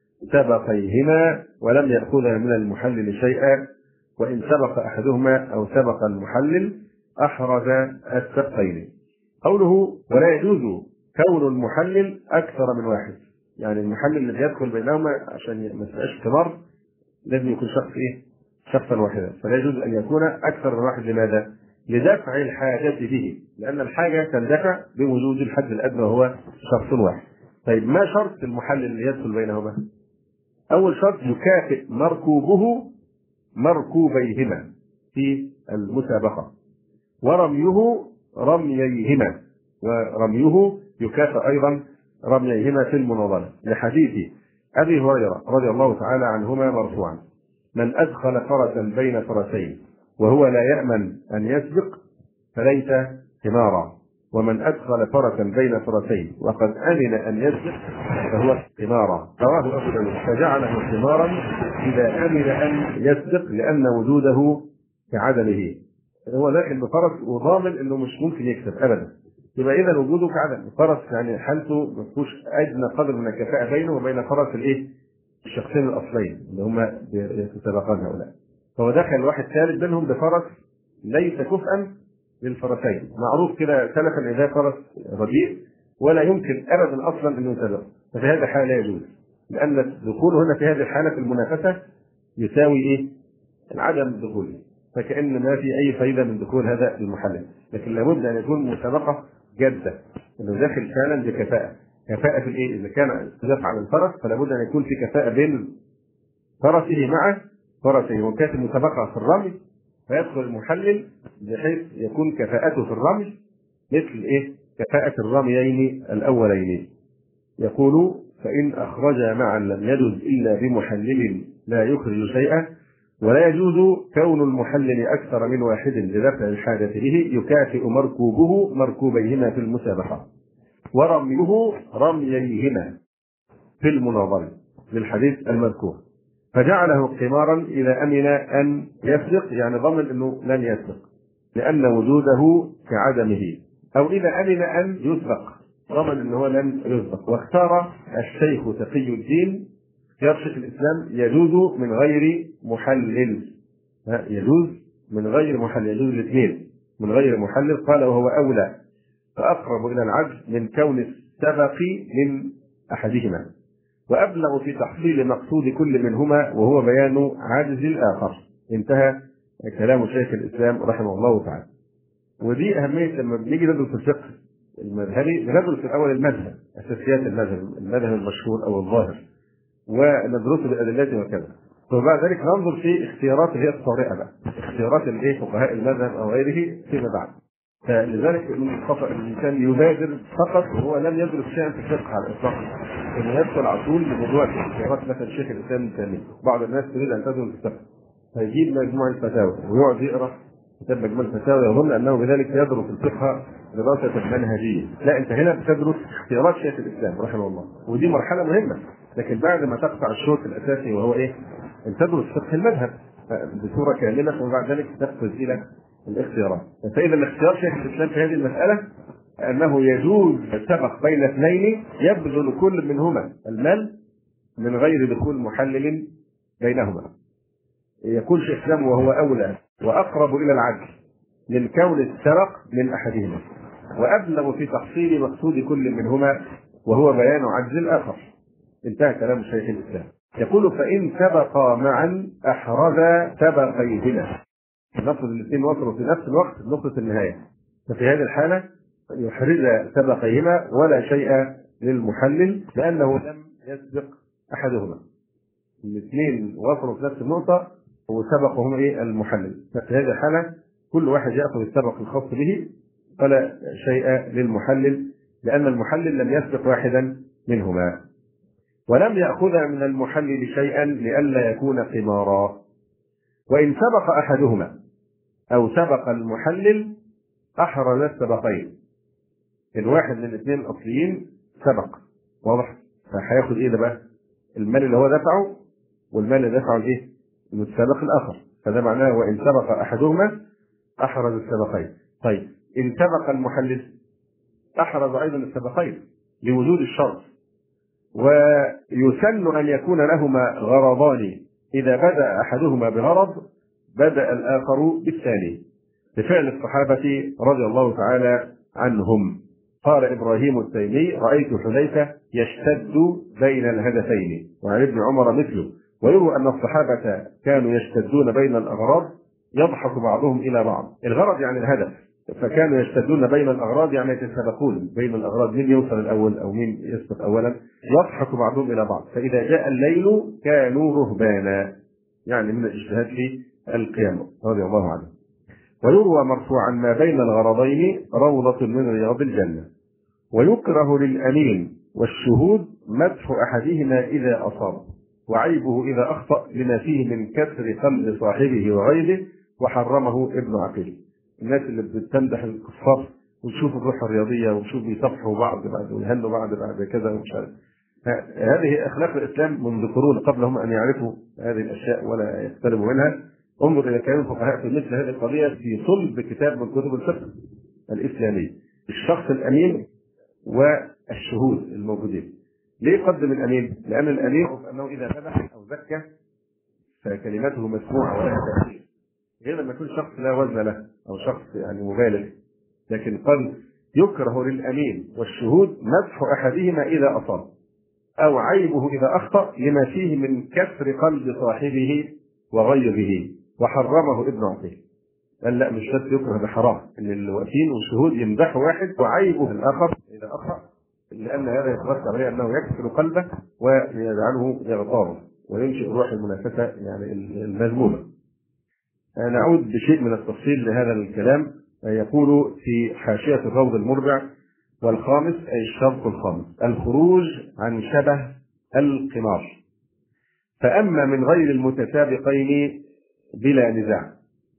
سبقيهما ولم يأخذ من المحلل شيئا، وإن سبق أحدهما أو سبق المحلل أحرز السبقين. قوله ولا يجوز كون المحلل أكثر من واحد، يعني المحلل الذي يدخل بينهما عشان ما تبقاش كبار لازم يكون شخص إيه؟ شخصا واحدا، فلا يجوز أن يكون أكثر من واحد. لماذا؟ لدفع الحاجة به، لأن الحاجة تندفع بوجود الحد الأدنى وهو شخص واحد. طيب ما شرط المحلل اللي يدخل بينهما؟ أول شرط يكافئ مركوبه مركوبيهما في المسابقة، ورميه رمييهما، ورميه يكافئ أيضا رمييهما في المناضلة، لحديث أبي هريرة رضي الله تعالى عنهما مرفوعا: من أدخل فرسا بين فرسين وهو لا يأمن أن يسبق فليس حمارا، ومن أدخل فرسا بين فرسين وقد أمن أن يسبق فهو حمارا. رواه أبو داود. فجعله حمارا إذا أمن أن يسبق لأن وجوده كعدمه، هو داخل بفرس وضامن أنه مش ممكن يكسب أبدا، يبقى إذا وجوده كعدم. الفرس يعني حالته ما فيهوش أدنى قدر من الكفاءة بينه وبين فرس الإيه؟ الشخصين الأصلين اللي هما يتسابقان هؤلاء، فهو دخل واحد ثالث بينهم بفرس ليس كفءا للفرسين، معروف كده سلفا إذا فرس رديء ولا يمكن أبدا أصلا أن يسابق، ففي هذه الحالة لا يجوز، لأن الدخول هنا في هذه الحالة في المنافسة يساوي إيه؟ عدم الدخول، فكأن ما في أي فائدة من دخول هذا المحلل. لكن لابد أن يكون مسابقة جادة، إنه داخل فعلا بكفاءة، كفاءة في الايه؟ اذا كان يدافع عن الفرس فلا بد ان يكون في كفاءة بين فرسه مع فرسه، وكانت المسابقة في الرمي فيدخل المحلل بحيث يكون كفاءته في الرمي مثل ايه؟ كفاءة الرميين الاولين. يقول: فإن أخرج معا لم يجز إلا بمحلل لا يخرج شيئا، ولا يجوز كون المحلل أكثر من واحد لدفع الحاجة به، يكافئ مركوبه مركوبيهما في المسابقة، ورميه رمييهما في المناظرة للحديث المذكور. فجعله قمارا إذا أمن أن يسبق، يعني ضمن أنه لن يسبق لأن وجوده كعدمه، أو إذا أمن أن يسبق ضمن أنه لن يسبق. واختار الشيخ تقي الدين اختيار شيخ الإسلام يجوز من غير محلل، يجوز من غير محلل، يجوز الاثنين من غير محلل. قال: وهو أولى فأقرب إلى العجز من كون السبق من أحدهما، وأبلغ في تحصيل مقصود كل منهما وهو بيان عجز الآخر. انتهى كلام شيخ الإسلام رحمه الله تعالى. ودي أهمية لما بنيجي ندرس الفقه المذهبي، بندرس الأول المذهب، أساسيات المذهب المشهور أو الظاهر، وندرسه بأدلته وكذا. وبعد ذلك ننظر في اختيارات هي الطارئة بقى، اختيارات الايه فقهاء المذهب أو غيره فيما بعد. فلذلك من خطأ الإنسان يبادر فقط وهو لم يدرس شيئا في الفقه على الإطلاق، إنه يدخل على طول لموضوع اختيارات مثلا شيخ الإسلام ابن تيمية. بعض الناس تريد أن تدرس الفقه فيجيب مجموعة فتاوى ويقعد يقرأ كتاب مجموعة الفتاوى يظن أنه بذلك يدرس الفقه دراسة منهجية. لا، أنت هنا بتدرس اختيارات شيخ الإسلام رحمه الله، ودي مرحلة مهمة. لكن بعد ما تقطع الشوط الأساسي وهو إيه؟ أن تدرس فقه المذهب بصورة كاملة، وبعد ذلك تقفز إلى الاختيارات. فإذا اختيار شيخ الإسلام في هذه المسألة أنه يجوز السبق بين اثنين يبذل كل منهما المال من غير دخول محلل بينهما. يقول شيخ الإسلام: وهو أولى وأقرب إلى العدل من كون السبق من أحدهما، وأبلغ في تحصيل مقصود كل منهما وهو بيان عجز الآخر. انتهى كلام شيخ الإسلام. يقول: فإن سبقا معا أحرز سبقيهما، نفرض الاثنين وصلوا في نفس الوقت نقطة النهاية، ففي هذه الحالة يحرز سبقيهما ولا شيء للمحلل لأنه لم يسبق أحدهما. الاثنين وصلوا في نفس النقطة وسبقهم المحلل، ففي هذه الحالة كل واحد يأخذ السبق الخاص به فلا شيء للمحلل لأن المحلل لم يسبق واحدا منهما. ولم يأخذ من المحلل شيئا لئلا يكون قمارا. وإن سبق أحدهما أو سبق المحلل أحرز السبقين. الواحد من الاثنين الأصليين سبق، واضح؟ فهياخد إيه ده بقى؟ المال اللي هو دفعه والمال اللي دفعه الإيه؟ المتسابق الآخر. فده معناه وإن سبق أحدهما أحرز السبقين. طيب إن سبق المحلل أحرز أيضا السبقين لوجود الشرط. ويسن أن يكون لهما غرضان، إذا بدأ أحدهما بغرض بدأ الآخر بالثاني، بفعل الصحابة رضي الله تعالى عنهم. قال إبراهيم التيمي: رأيت حذيفة يشتد بين الهدفين، وعن ابن عمر مثله. ويروى أن الصحابة كانوا يشتدون بين الأغراض يضحك بعضهم إلى بعض. الغرض يعني الهدف، فكانوا يشتدون بين الأغراض يعني يتسابقون بين الأغراض، مين يوصل الأول أو مين يسبق أولا. يضحك بعضهم إلى بعض، فإذا جاء الليل كانوا رهبانا، يعني من الاجتهاد في القيام رضي الله عنه. ويروى مرفوعا: ما بين الغرضين روضة من رياض الجنة. ويكره للأمين والشهود مدح أحدهما إذا أصاب، وعيبه إذا أخطأ، لما فيه من كسر قلب صاحبه وغيره، وحرمه ابن عقيل. الناس اللي بتمدح الكفار وتشوف الروح الرياضية وتشوف بيصفحوا بعض بعد ويهنوا بعد كذا ومش عارف، هذه أخلاق الإسلام منذ قرون قبل هم أن يعرفوا هذه الأشياء ولا يقتربوا منها. انظر إلى كلام الفقهاء في مثل هذه القضية في صلب كتاب من كتب الفقه الإسلامي: الشخص الأمين والشهود الموجودين. ليه قدم الأمين؟ لأن الأمين أنه إذا ذبح أو زكى فكلمته مسموعة ولها تأثير، غير لما يكون شخص لا وزن له أو شخص يعني مبالغ. لكن قال: يكره للأمين والشهود مدح أحدهما إذا أصاب، أو عيبه إذا أخطأ، لما فيه من كسر قلب صاحبه وغيره، وحرمه ابن عقيل. قال لا، مش بس يكره، ده حرام ان الوكيل والشهود يمدحوا واحد وعيبه الاخر اذا اخطا، لأن هذا يترتب عليه أنه يكسر قلبه ويجعله يغتابه وينشئ روح المنافسة يعني المذمومة. نعود بشيء من التفصيل لهذا الكلام. يقول في حاشية الروض المربع: والخامس أي الشرط الخامس الخروج عن شبه القمار، فأما من غير المتسابقين بلا نزاع،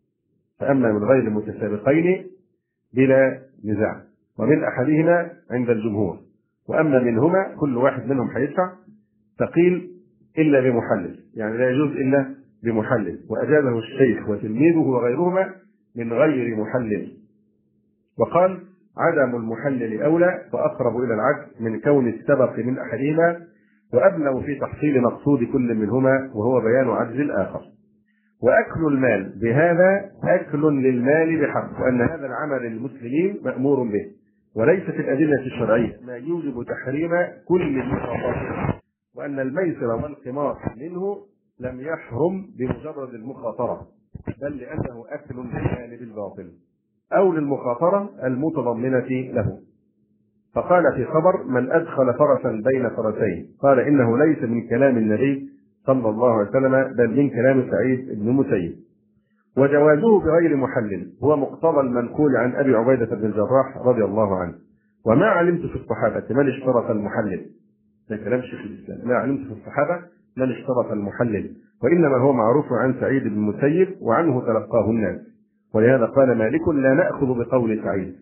فأما من غير المتسابقين بلا نزاع، ومن أحدهما عند الجمهور، وأما منهما كل واحد منهم هيدفع، فقيل إلا بمحلل، يعني لا يجوز إلا بمحلل، وأجازه الشيخ وتلميذه وغيرهما من غير محلل. وقال: عدم المحلل أولى وأقرب إلى العدل من كون السبق من أحدهما، وأبلغ في تحصيل مقصود كل منهما وهو بيان عجز الآخر. وأكل المال بهذا أكل للمال بحق، وأن هذا العمل المسلمين مأمور به، وليس في الأدلة الشرعية ما يوجب تحريم كل المخاطرة، وأن الميسر والقمار منه لم يحرم بمجرد المخاطرة، بل لأنه أكل للمال بالباطل أو للمخاطرة المتضمنة له. فقال في خبر: من أدخل فرسا بين فرسين، قال إنه ليس من كلام النبي صلى الله عليه وسلم بل من كلام سعيد بن المسيب. وجوازه بغير محلل هو مقتضى المنقول عن أبي عبيدة بن الجراح رضي الله عنه. وما علمت في الصحابة من اشترط المحلل، ده كلام شيخ الإسلام، ما علمت في الصحابة من اشترط المحلل، وإنما هو معروف عن سعيد بن المسيب وعنه تلقاه الناس. ولهذا قال مالك: لا نأخذ بقول سعيد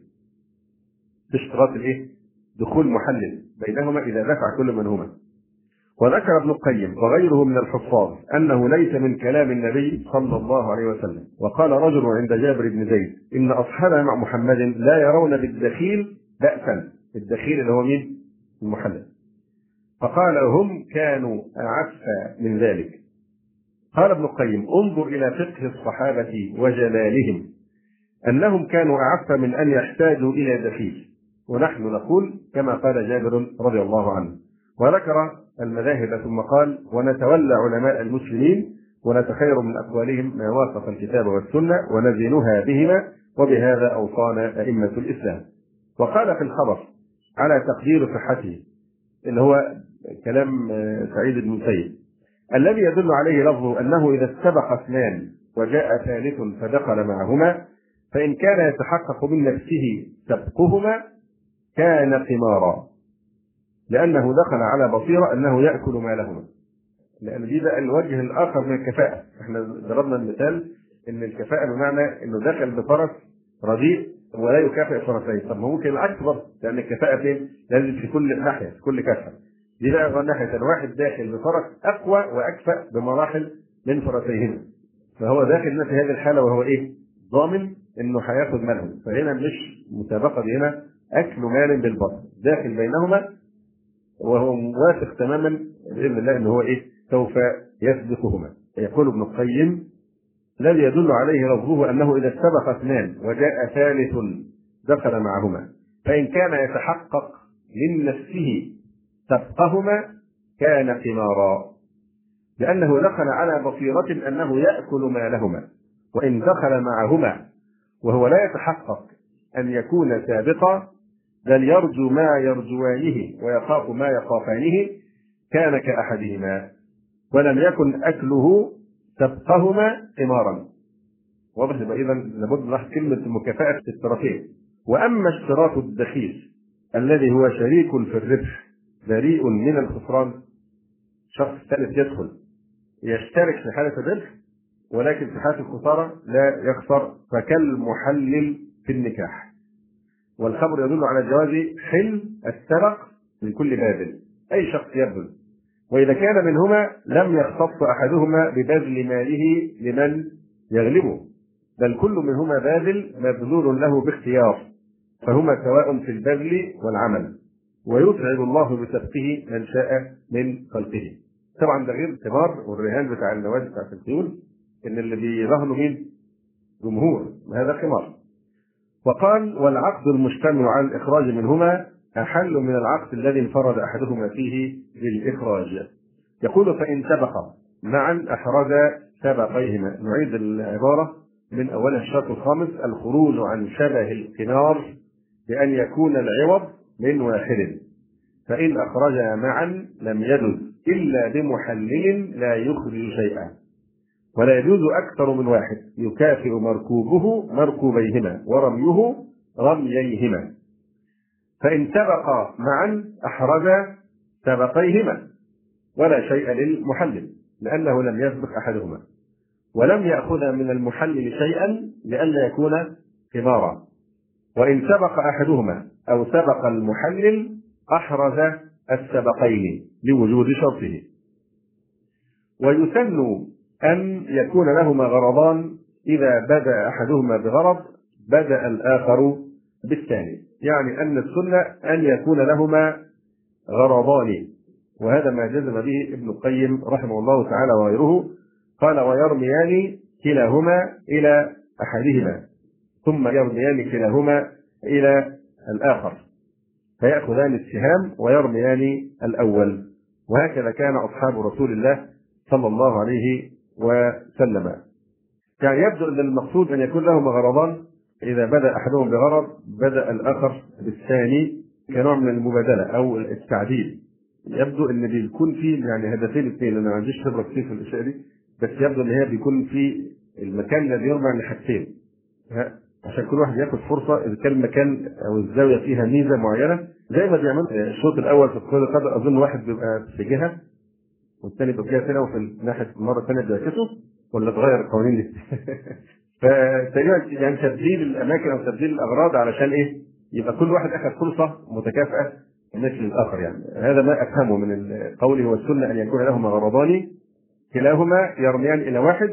في اشتراط دخول محلل بينهما إذا دفع كل منهما. وذكر ابن القيم وغيره من الحفاظ أنه ليس من كلام النبي صلى الله عليه وسلم. وقال رجل عند جابر بن زيد: إن أصحابنا مع محمد لا يرون بالدخيل بأسا. الدخيل اللي هو مين؟ المحلل. فقال: هم كانوا أعف من ذلك. قال ابن القيم: انظر إلى فقه الصحابة وجلالهم، أنهم كانوا أعف من أن يحتاجوا إلى دخيل، ونحن نقول كما قال جابر رضي الله عنه. وذكر المذاهب ثم قال: ونتولى علماء المسلمين ونتخير من أقوالهم ما وافق الكتاب والسنة ونزينها بهما، وبهذا أوصانا أئمة الإسلام. وقال في الخبر على تقدير صحته اللي هو كلام سعيد بن المسيب: الذي يدل عليه لفظه أنه إذا استبق اثنان وجاء ثالث فدخل معهما، فإن كان يتحقق من نفسه سبقهما كان قمارا، لأنه دخل على بصيرة أنه يأكل مالهما. لأن دي بقى الوجه الآخر من الكفاءة. احنا ضربنا المثال إن الكفاءة بمعنى إنه دخل بفرس رديء ولا يكافئ فرسين. طب ممكن العكس برضه، لأن الكفاءة فين؟ لازم في كل ناحية، في كل كفة. دي بقى ناحية الواحد داخل بفرس أقوى وأكفأ بمراحل من فرسيهما، فهو داخل في هذه الحالة وهو ضامن إنه هياخد مالهم. فهنا مش مسابقة، دي هنا أكل مال بالبطن، داخل بينهما وهو موافق تماما بإذن الله إن هو سوف يسبقهما. يقول ابن القيم: الذي يدل عليه لفظه أنه إذا استبق اثنان وجاء ثالث دخل معهما، فإن كان يتحقق من نفسه سبقهما كان قمارا، لأنه دخل على بصيرة أنه يأكل مالهما. وإن دخل معهما وهو لا يتحقق أن يكون سابقا بل يرجو ما يرجوانه ويخاف ما يخافانه كان كأحدهما، ولم يكن أكله سبقهما قمارا. واضح؟ إذا لابد نلاحظ كلمة المكافأة في الطرفين. وأما اشتراط الدخيل الذي هو شريك في الربح بريء من الخسران، شخص ثالث يدخل يشترك في حالة الربح ولكن في حالة الخسارة لا يخسر، فكالمحلل في النكاح. والخبر يدل على جواز حل السبق من كل باذل، أي شخص يبذل، وإذا كان منهما لم يختص أحدهما ببذل ماله لمن يغلبه، بل كل منهما باذل مبذول له باختيار، فهما سواء في البذل والعمل، ويسعد الله بسبقه من شاء من خلقه. طبعا ده غير الثمار والرهان بتاع النوادي بتاعت الخيول، ان اللي بيرهنوا مين؟ جمهور، وهذا خمار. وقال: والعقد المجتمع على الإخراج منهما أحل من العقد الذي انفرد أحدهما فيه بالإخراج. يقول: فإن سبق معا أحرز سبقيهما. نعيد العبارة من أولها. الشرط الخامس الخروج عن شبه القمار بأن يكون العوض من واحد، فإن أخرجا معا لم يجز إلا بمحلل لا يخرج شيئا، ولا يجوز أكثر من واحد يكافئ مركوبه مركوبيهما ورميه رمييهما. فإن سبقا معا أحرجا سبقيهما ولا شيء للمحلل لأنه لم يسبق أحدهما، ولم يأخذ من المحلل شيئا لئلا يكون كبارا. وإن سبق أحدهما أو سبق المحلل أحرز السبقين لوجود شرطه. ويسن أن يكون لهما غرضان، إذا بدأ أحدهما بغرض بدأ الآخر بالثاني، يعني أن السنة أن يكون لهما غرضان، وهذا ما جزم به ابن القيم رحمه الله تعالى وغيره. قال ويرميان كلاهما إلى أحدهما ثم يرميان كلاهما إلى الآخر فيأخذان السهام ويرميان الأول. وهكذا كان أصحاب رسول الله صلى الله عليه وسلم. يعني يبدو أن المقصود أن يكون لهما غرضان، إذا بدأ أحدهم بغرض بدأ الآخر بالثاني كنوع من المبادلة أو التعديل. يبدو أن بيكون في يعني هدفين اثنين، أنا ما عنديش خبرة كتير في الأشياء دي، بس يبدو أن هي بيكون في المكان الذي يرمى لحاجتين عشان كل واحد ياخد فرصة. إذا كان المكان أو الزاوية فيها ميزة معينة زي ما بيعمل الشوط الأول في كرة القدم، أظن واحد بيبقى في جهة والثاني بيبقى جهة ثانية، وفي الناحية المرة الثانية بيعكسه، ولا اتغير القوانين دي؟ فتقريبا يعني تبديل الأماكن أو تبديل الأغراض علشان إيه؟ يبقى كل واحد أخذ فرصة متكافئة مثل الآخر. يعني هذا ما أفهمه من قوله والسنة أن يكون لهما غرضان كلاهما يرميان إلى واحد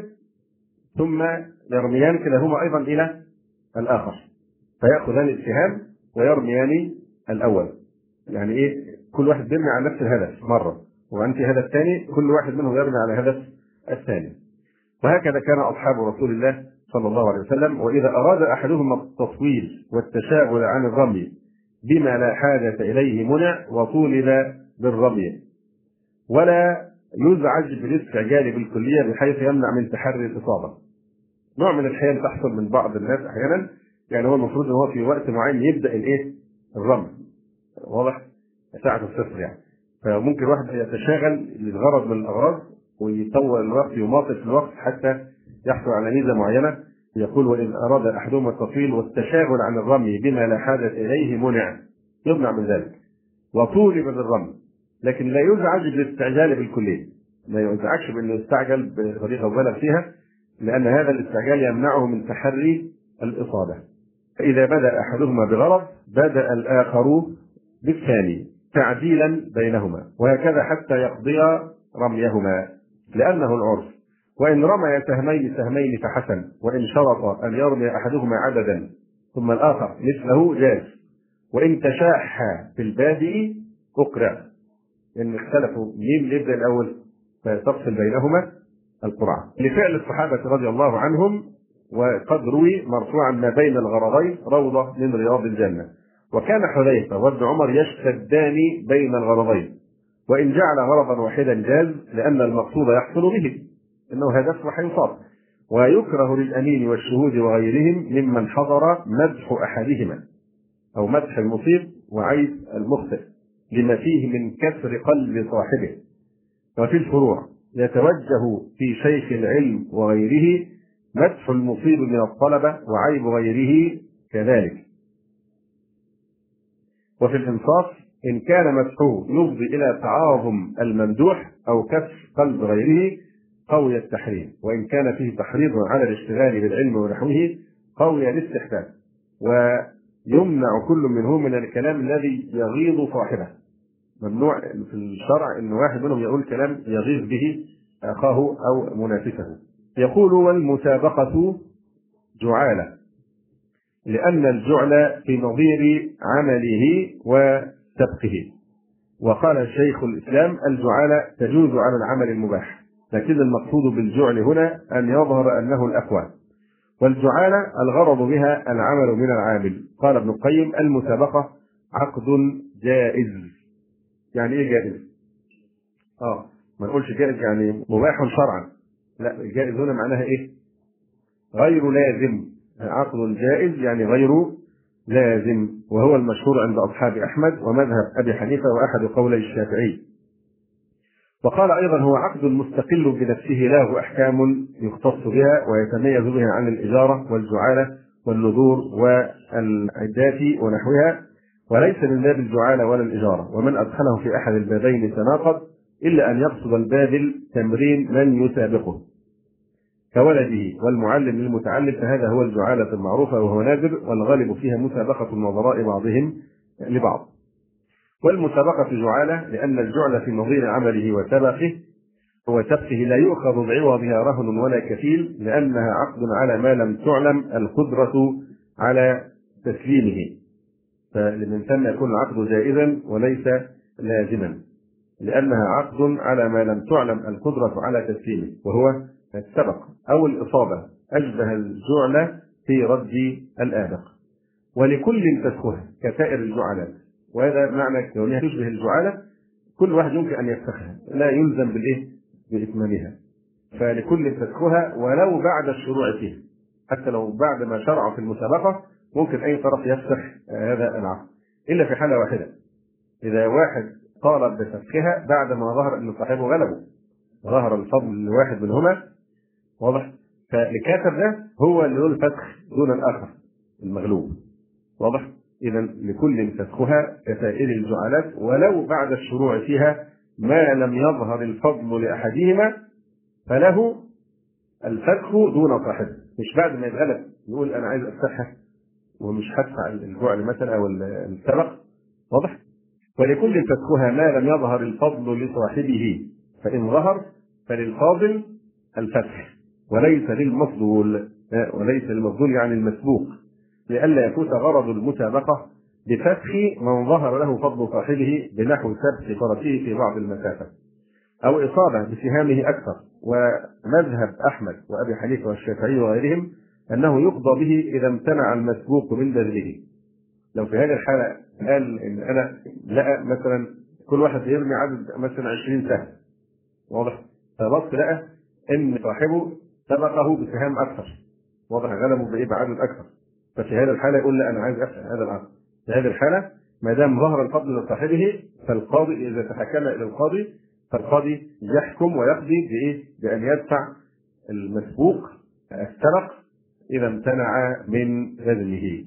ثم يرميان كلاهما أيضا إلى الآخر فيأخذان السهام ويرميان الأول. يعني إيه؟ كل واحد بيرمي على نفس الهدف مرة، وأنت هدف ثاني كل واحد منهم يرمي على هدف الثاني. وهكذا كان أصحاب رسول الله صلى الله عليه وسلم. وإذا أراد أحدهما التطويل والتشاغل عن الرمي بما لا حاجة إليه منع وطولب بالرمي، ولا يزعج بالاستعجال بالكلية بحيث يمنع من تحري الإصابة. نوع من الحيل تحصل من بعض الناس أحيانا، يعني هو المفروض أن هو في وقت معين يبدأ الرمي، واضح؟ ساعة الصفر يعني. فممكن واحد يتشاغل للغرض من الأغراض ويطول الوقت يماطل في الوقت حتى يحصل على ميزة معينة. يقول وإن أراد أحدهما التطويل والتشاغل عن الرمي بما لا حاجة إليه منع، يمنع من ذلك وطولب بالرمي، لكن لا يزعج بالاستعجال بالكلية، ما يزعجش بأنه يستعجل بطريقة مبالغ فيها، لأن هذا الاستعجال يمنعه من تحري الإصابة. فإذا بدأ أحدهما بغرض بدأ الآخر بالثاني تعديلا بينهما، وهكذا حتى يقضي رميهما لأنه العرف. وإن رمي سهمين فحسن، وإن شرط أن يرمي أحدهما عددا ثم الآخر مثله جاز. وإن تشاح في البادئ أقرع، إن اختلفوا مين اللي يبدأ الأول فتفصل بينهما القرعة لفعل الصحابة رضي الله عنهم. وقد روي مرفوعا ما بين الغرضين روضة من رياض الجنة. وكان حذيفة وابن عمر يشتدان بين الغرضين، وإن جعل غرضا واحدا جاز لأن المقصود يحصل به إنه هدف وحيصاب. ويكره للأمين والشهود وغيرهم ممن حضر مدح أحدهما أو مدح المصيب وعيب المخطئ لما فيه من كسر قلب صاحبه. وفي الفروع يتوجه في شيخ العلم وغيره مدح المصيب من الطلبة وعيب غيره كذلك. وفي الإنصاف إن كان مدحه يفضي إلى تعاظم الممدوح أو كسر قلب غيره قوي التحريم، وإن كان فيه تحريض على الاشتغال بالعلم ونحوه قوي الاستحباب. ويمنع كل منهم من الكلام الذي يغيظ صاحبه. ممنوع في الشرع ان واحد منهم يقول كلام يغيظ به اخاه او منافسه. يقول والمسابقة جعالة لأن الجعل في نظير عمله وسبقه. وقال شيخ الإسلام الجعالة تجوز على العمل المباح، لكن المقصود بالجعل هنا أن يظهر أنه الأقوى. والجعالة الغرض بها العمل من العامل. قال ابن القيم المسابقة عقد جائز. يعني ايه جائز؟ ما نقولش جائز يعني مباح شرعا، لا، الجائز هنا معناها ايه؟ غير لازم. عقد جائز يعني غير لازم، وهو المشهور عند أصحاب أحمد ومذهب أبي حنيفة وأحد قولي الشافعي. وقال أيضا: هو عقد مستقل بنفسه له أحكام يختص بها ويتميز بها عن الإجارة والجعالة والنذور والعدات ونحوها، وليس من باب الجعالة ولا الإجارة، ومن أدخله في أحد البابين تناقض، إلا أن يقصد الباذل تمرين من يسابقه كولده والمعلم للمتعلم، فهذا هو الجعالة المعروفة وهو نادر، والغالب فيها مسابقة النظراء بعضهم لبعض. والمسابقة جعالة لأن الجعل في نظير عمله وسبقه لا يؤخذ بعوضها رهن ولا كفيل، لأنها عقد على ما لم تعلم القدرة على تسليمه، فمن ثم يكون العقد جائزا وليس لازما، لأنها عقد على ما لم تعلم القدرة على تسليمه، وهو السبق أو الإصابة، أشبه الجعل في رد الآبق. ولكل فسخها كسائر الجعلات، وهذا معنى كونها تشبه الجعالة، كل واحد يمكن أن يفسخها لا يلزم بإتمامها، فلكل فسخها ولو بعد الشروع فيها، حتى لو بعد ما شرع في المسابقة ممكن أي طرف يفسخ هذا العقد، إلا في حالة واحدة: إذا واحد طالب بفسخها بعد ما ظهر أن صاحبه غلبه، ظهر الفضل لواحد منهما، واضح؟ فالكاتب ده هو اللي له الفسخ دون الآخر المغلوب، واضح؟ إذا لكل فسخها كسائر الجعالات ولو بعد الشروع فيها، ما لم يظهر الفضل لأحدهما فله الفسخ دون صاحبه، مش بعد ما يتغلب يقول أنا عايز أفتحها ومش هدفع الجعل مثلا أو السبق، واضح؟ ولكل فسخها ما لم يظهر الفضل لصاحبه، فإن ظهر فللفاضل الفسخ وليس للمفضول، يعني المسبوق، لئلا يفوت غرض المسابقة بفسخ من ظهر له فضل صاحبه بنحو سبق فرسه في بعض المسافة أو إصابة بسهامه أكثر. ومذهب أحمد وأبي حنيفة والشافعي وغيرهم أنه يقضى به إذا امتنع المسبوق من بذله. لو في هذه الحالة قال إن أنا لقى مثلا كل واحد يرمي عدد مثلا 20 سهم، واضح؟ فبص لقى إن صاحبه سبقه بسهام أكثر، واضح؟ غلبه بعدد أكثر، ففي هذه الحالة يقول لا أنا عايز أفتح هذا العقد. في هذه الحالة ما دام ظهر الفضل لصاحبه، فالقاضي إذا تحكم إلى القاضي فالقاضي يحكم ويقضي بأن يدفع المسبوق السبق إذا امتنع من بذله.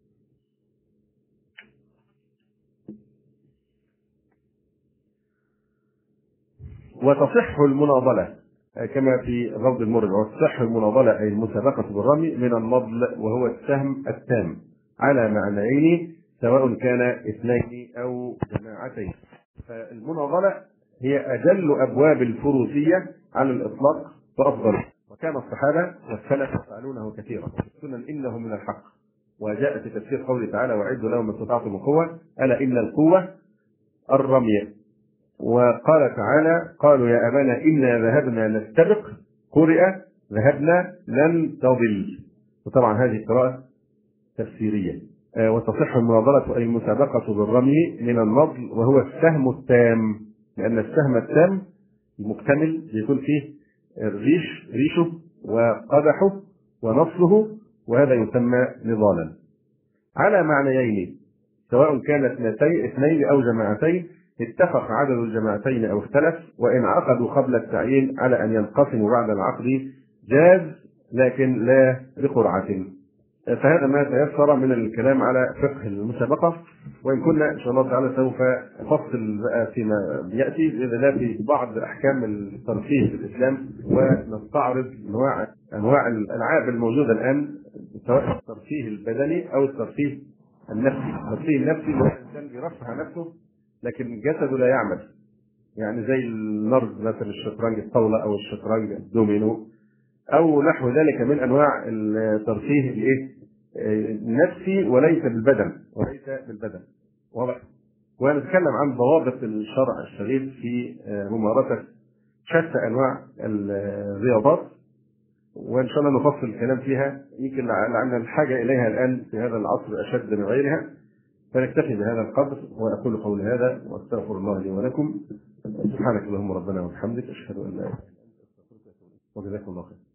وتصح المناضلة كما في روض المرد، وتصح المناضلة أي المسابقة بالرمي من النضل وهو السهم التام على معنيين سواء كان اثنين أو جماعتين. فالمناضلة هي أجل أبواب الفروسية على الإطلاق وأفضل، وكان الصحابة والسلف يفعلونه كثيرا، السنن إنه من الحق. وجاء في تفسير قوله تعالى: وأعدوا لهم ما استطعتم من قوة، ألا إن القوة الرمي. وقال تعالى: قالوا يا أبانا إنا ذهبنا نستبق، قرئ ذهبنا لن تضل. وطبعا هذه قراءة تفسيرية. وتصح المناضلة أي المسابقة بالرمي من النضل وهو السهم التام، لأن السهم التام المكتمل بيكون فيه ريشه وقدحه ونصله، وهذا يسمى نضالا على معنيين سواء كانت اثنين أو جماعتين، اتفق عدد الجماعتين أو اختلف، وإن عقدوا قبل التعيين على أن ينقسموا بعد العقد جاز، لكن لا بقرعة. فهذا ما تيسر من الكلام على فقه المسابقة، وإن كنا إن شاء الله تعالى سوف نفصل بقى فيما يأتي بإذن الله في بعض أحكام الترفيه في الإسلام، ونستعرض أنواع الألعاب الموجودة الآن، سواء الترفيه البدني أو الترفيه النفسي. الترفيه النفسي هو الإنسان بيرفه عن نفسه لكن جسده لا يعمل، يعني زي النرد مثلا، الشطرنج الطاولة أو الشطرنج الدومينو أو نحو ذلك من أنواع الترفيه النفسي وليس بالبدن. واضح؟ ونتكلم عن ضوابط الشرع الشريف في ممارسة شتى أنواع الرياضات، وإن شاء الله نفصل الكلام فيها، يمكن لأن الحاجة إليها الآن في هذا العصر أشد من غيرها. فنكتفي بهذا القدر، وأقول قولي هذا وأستغفر الله لي ولكم. سبحانك اللهم ربنا وبحمدك، أشهد أن لا إله إلا أنت، أستغفرك وأتوب إليك، وجزاكم الله خير.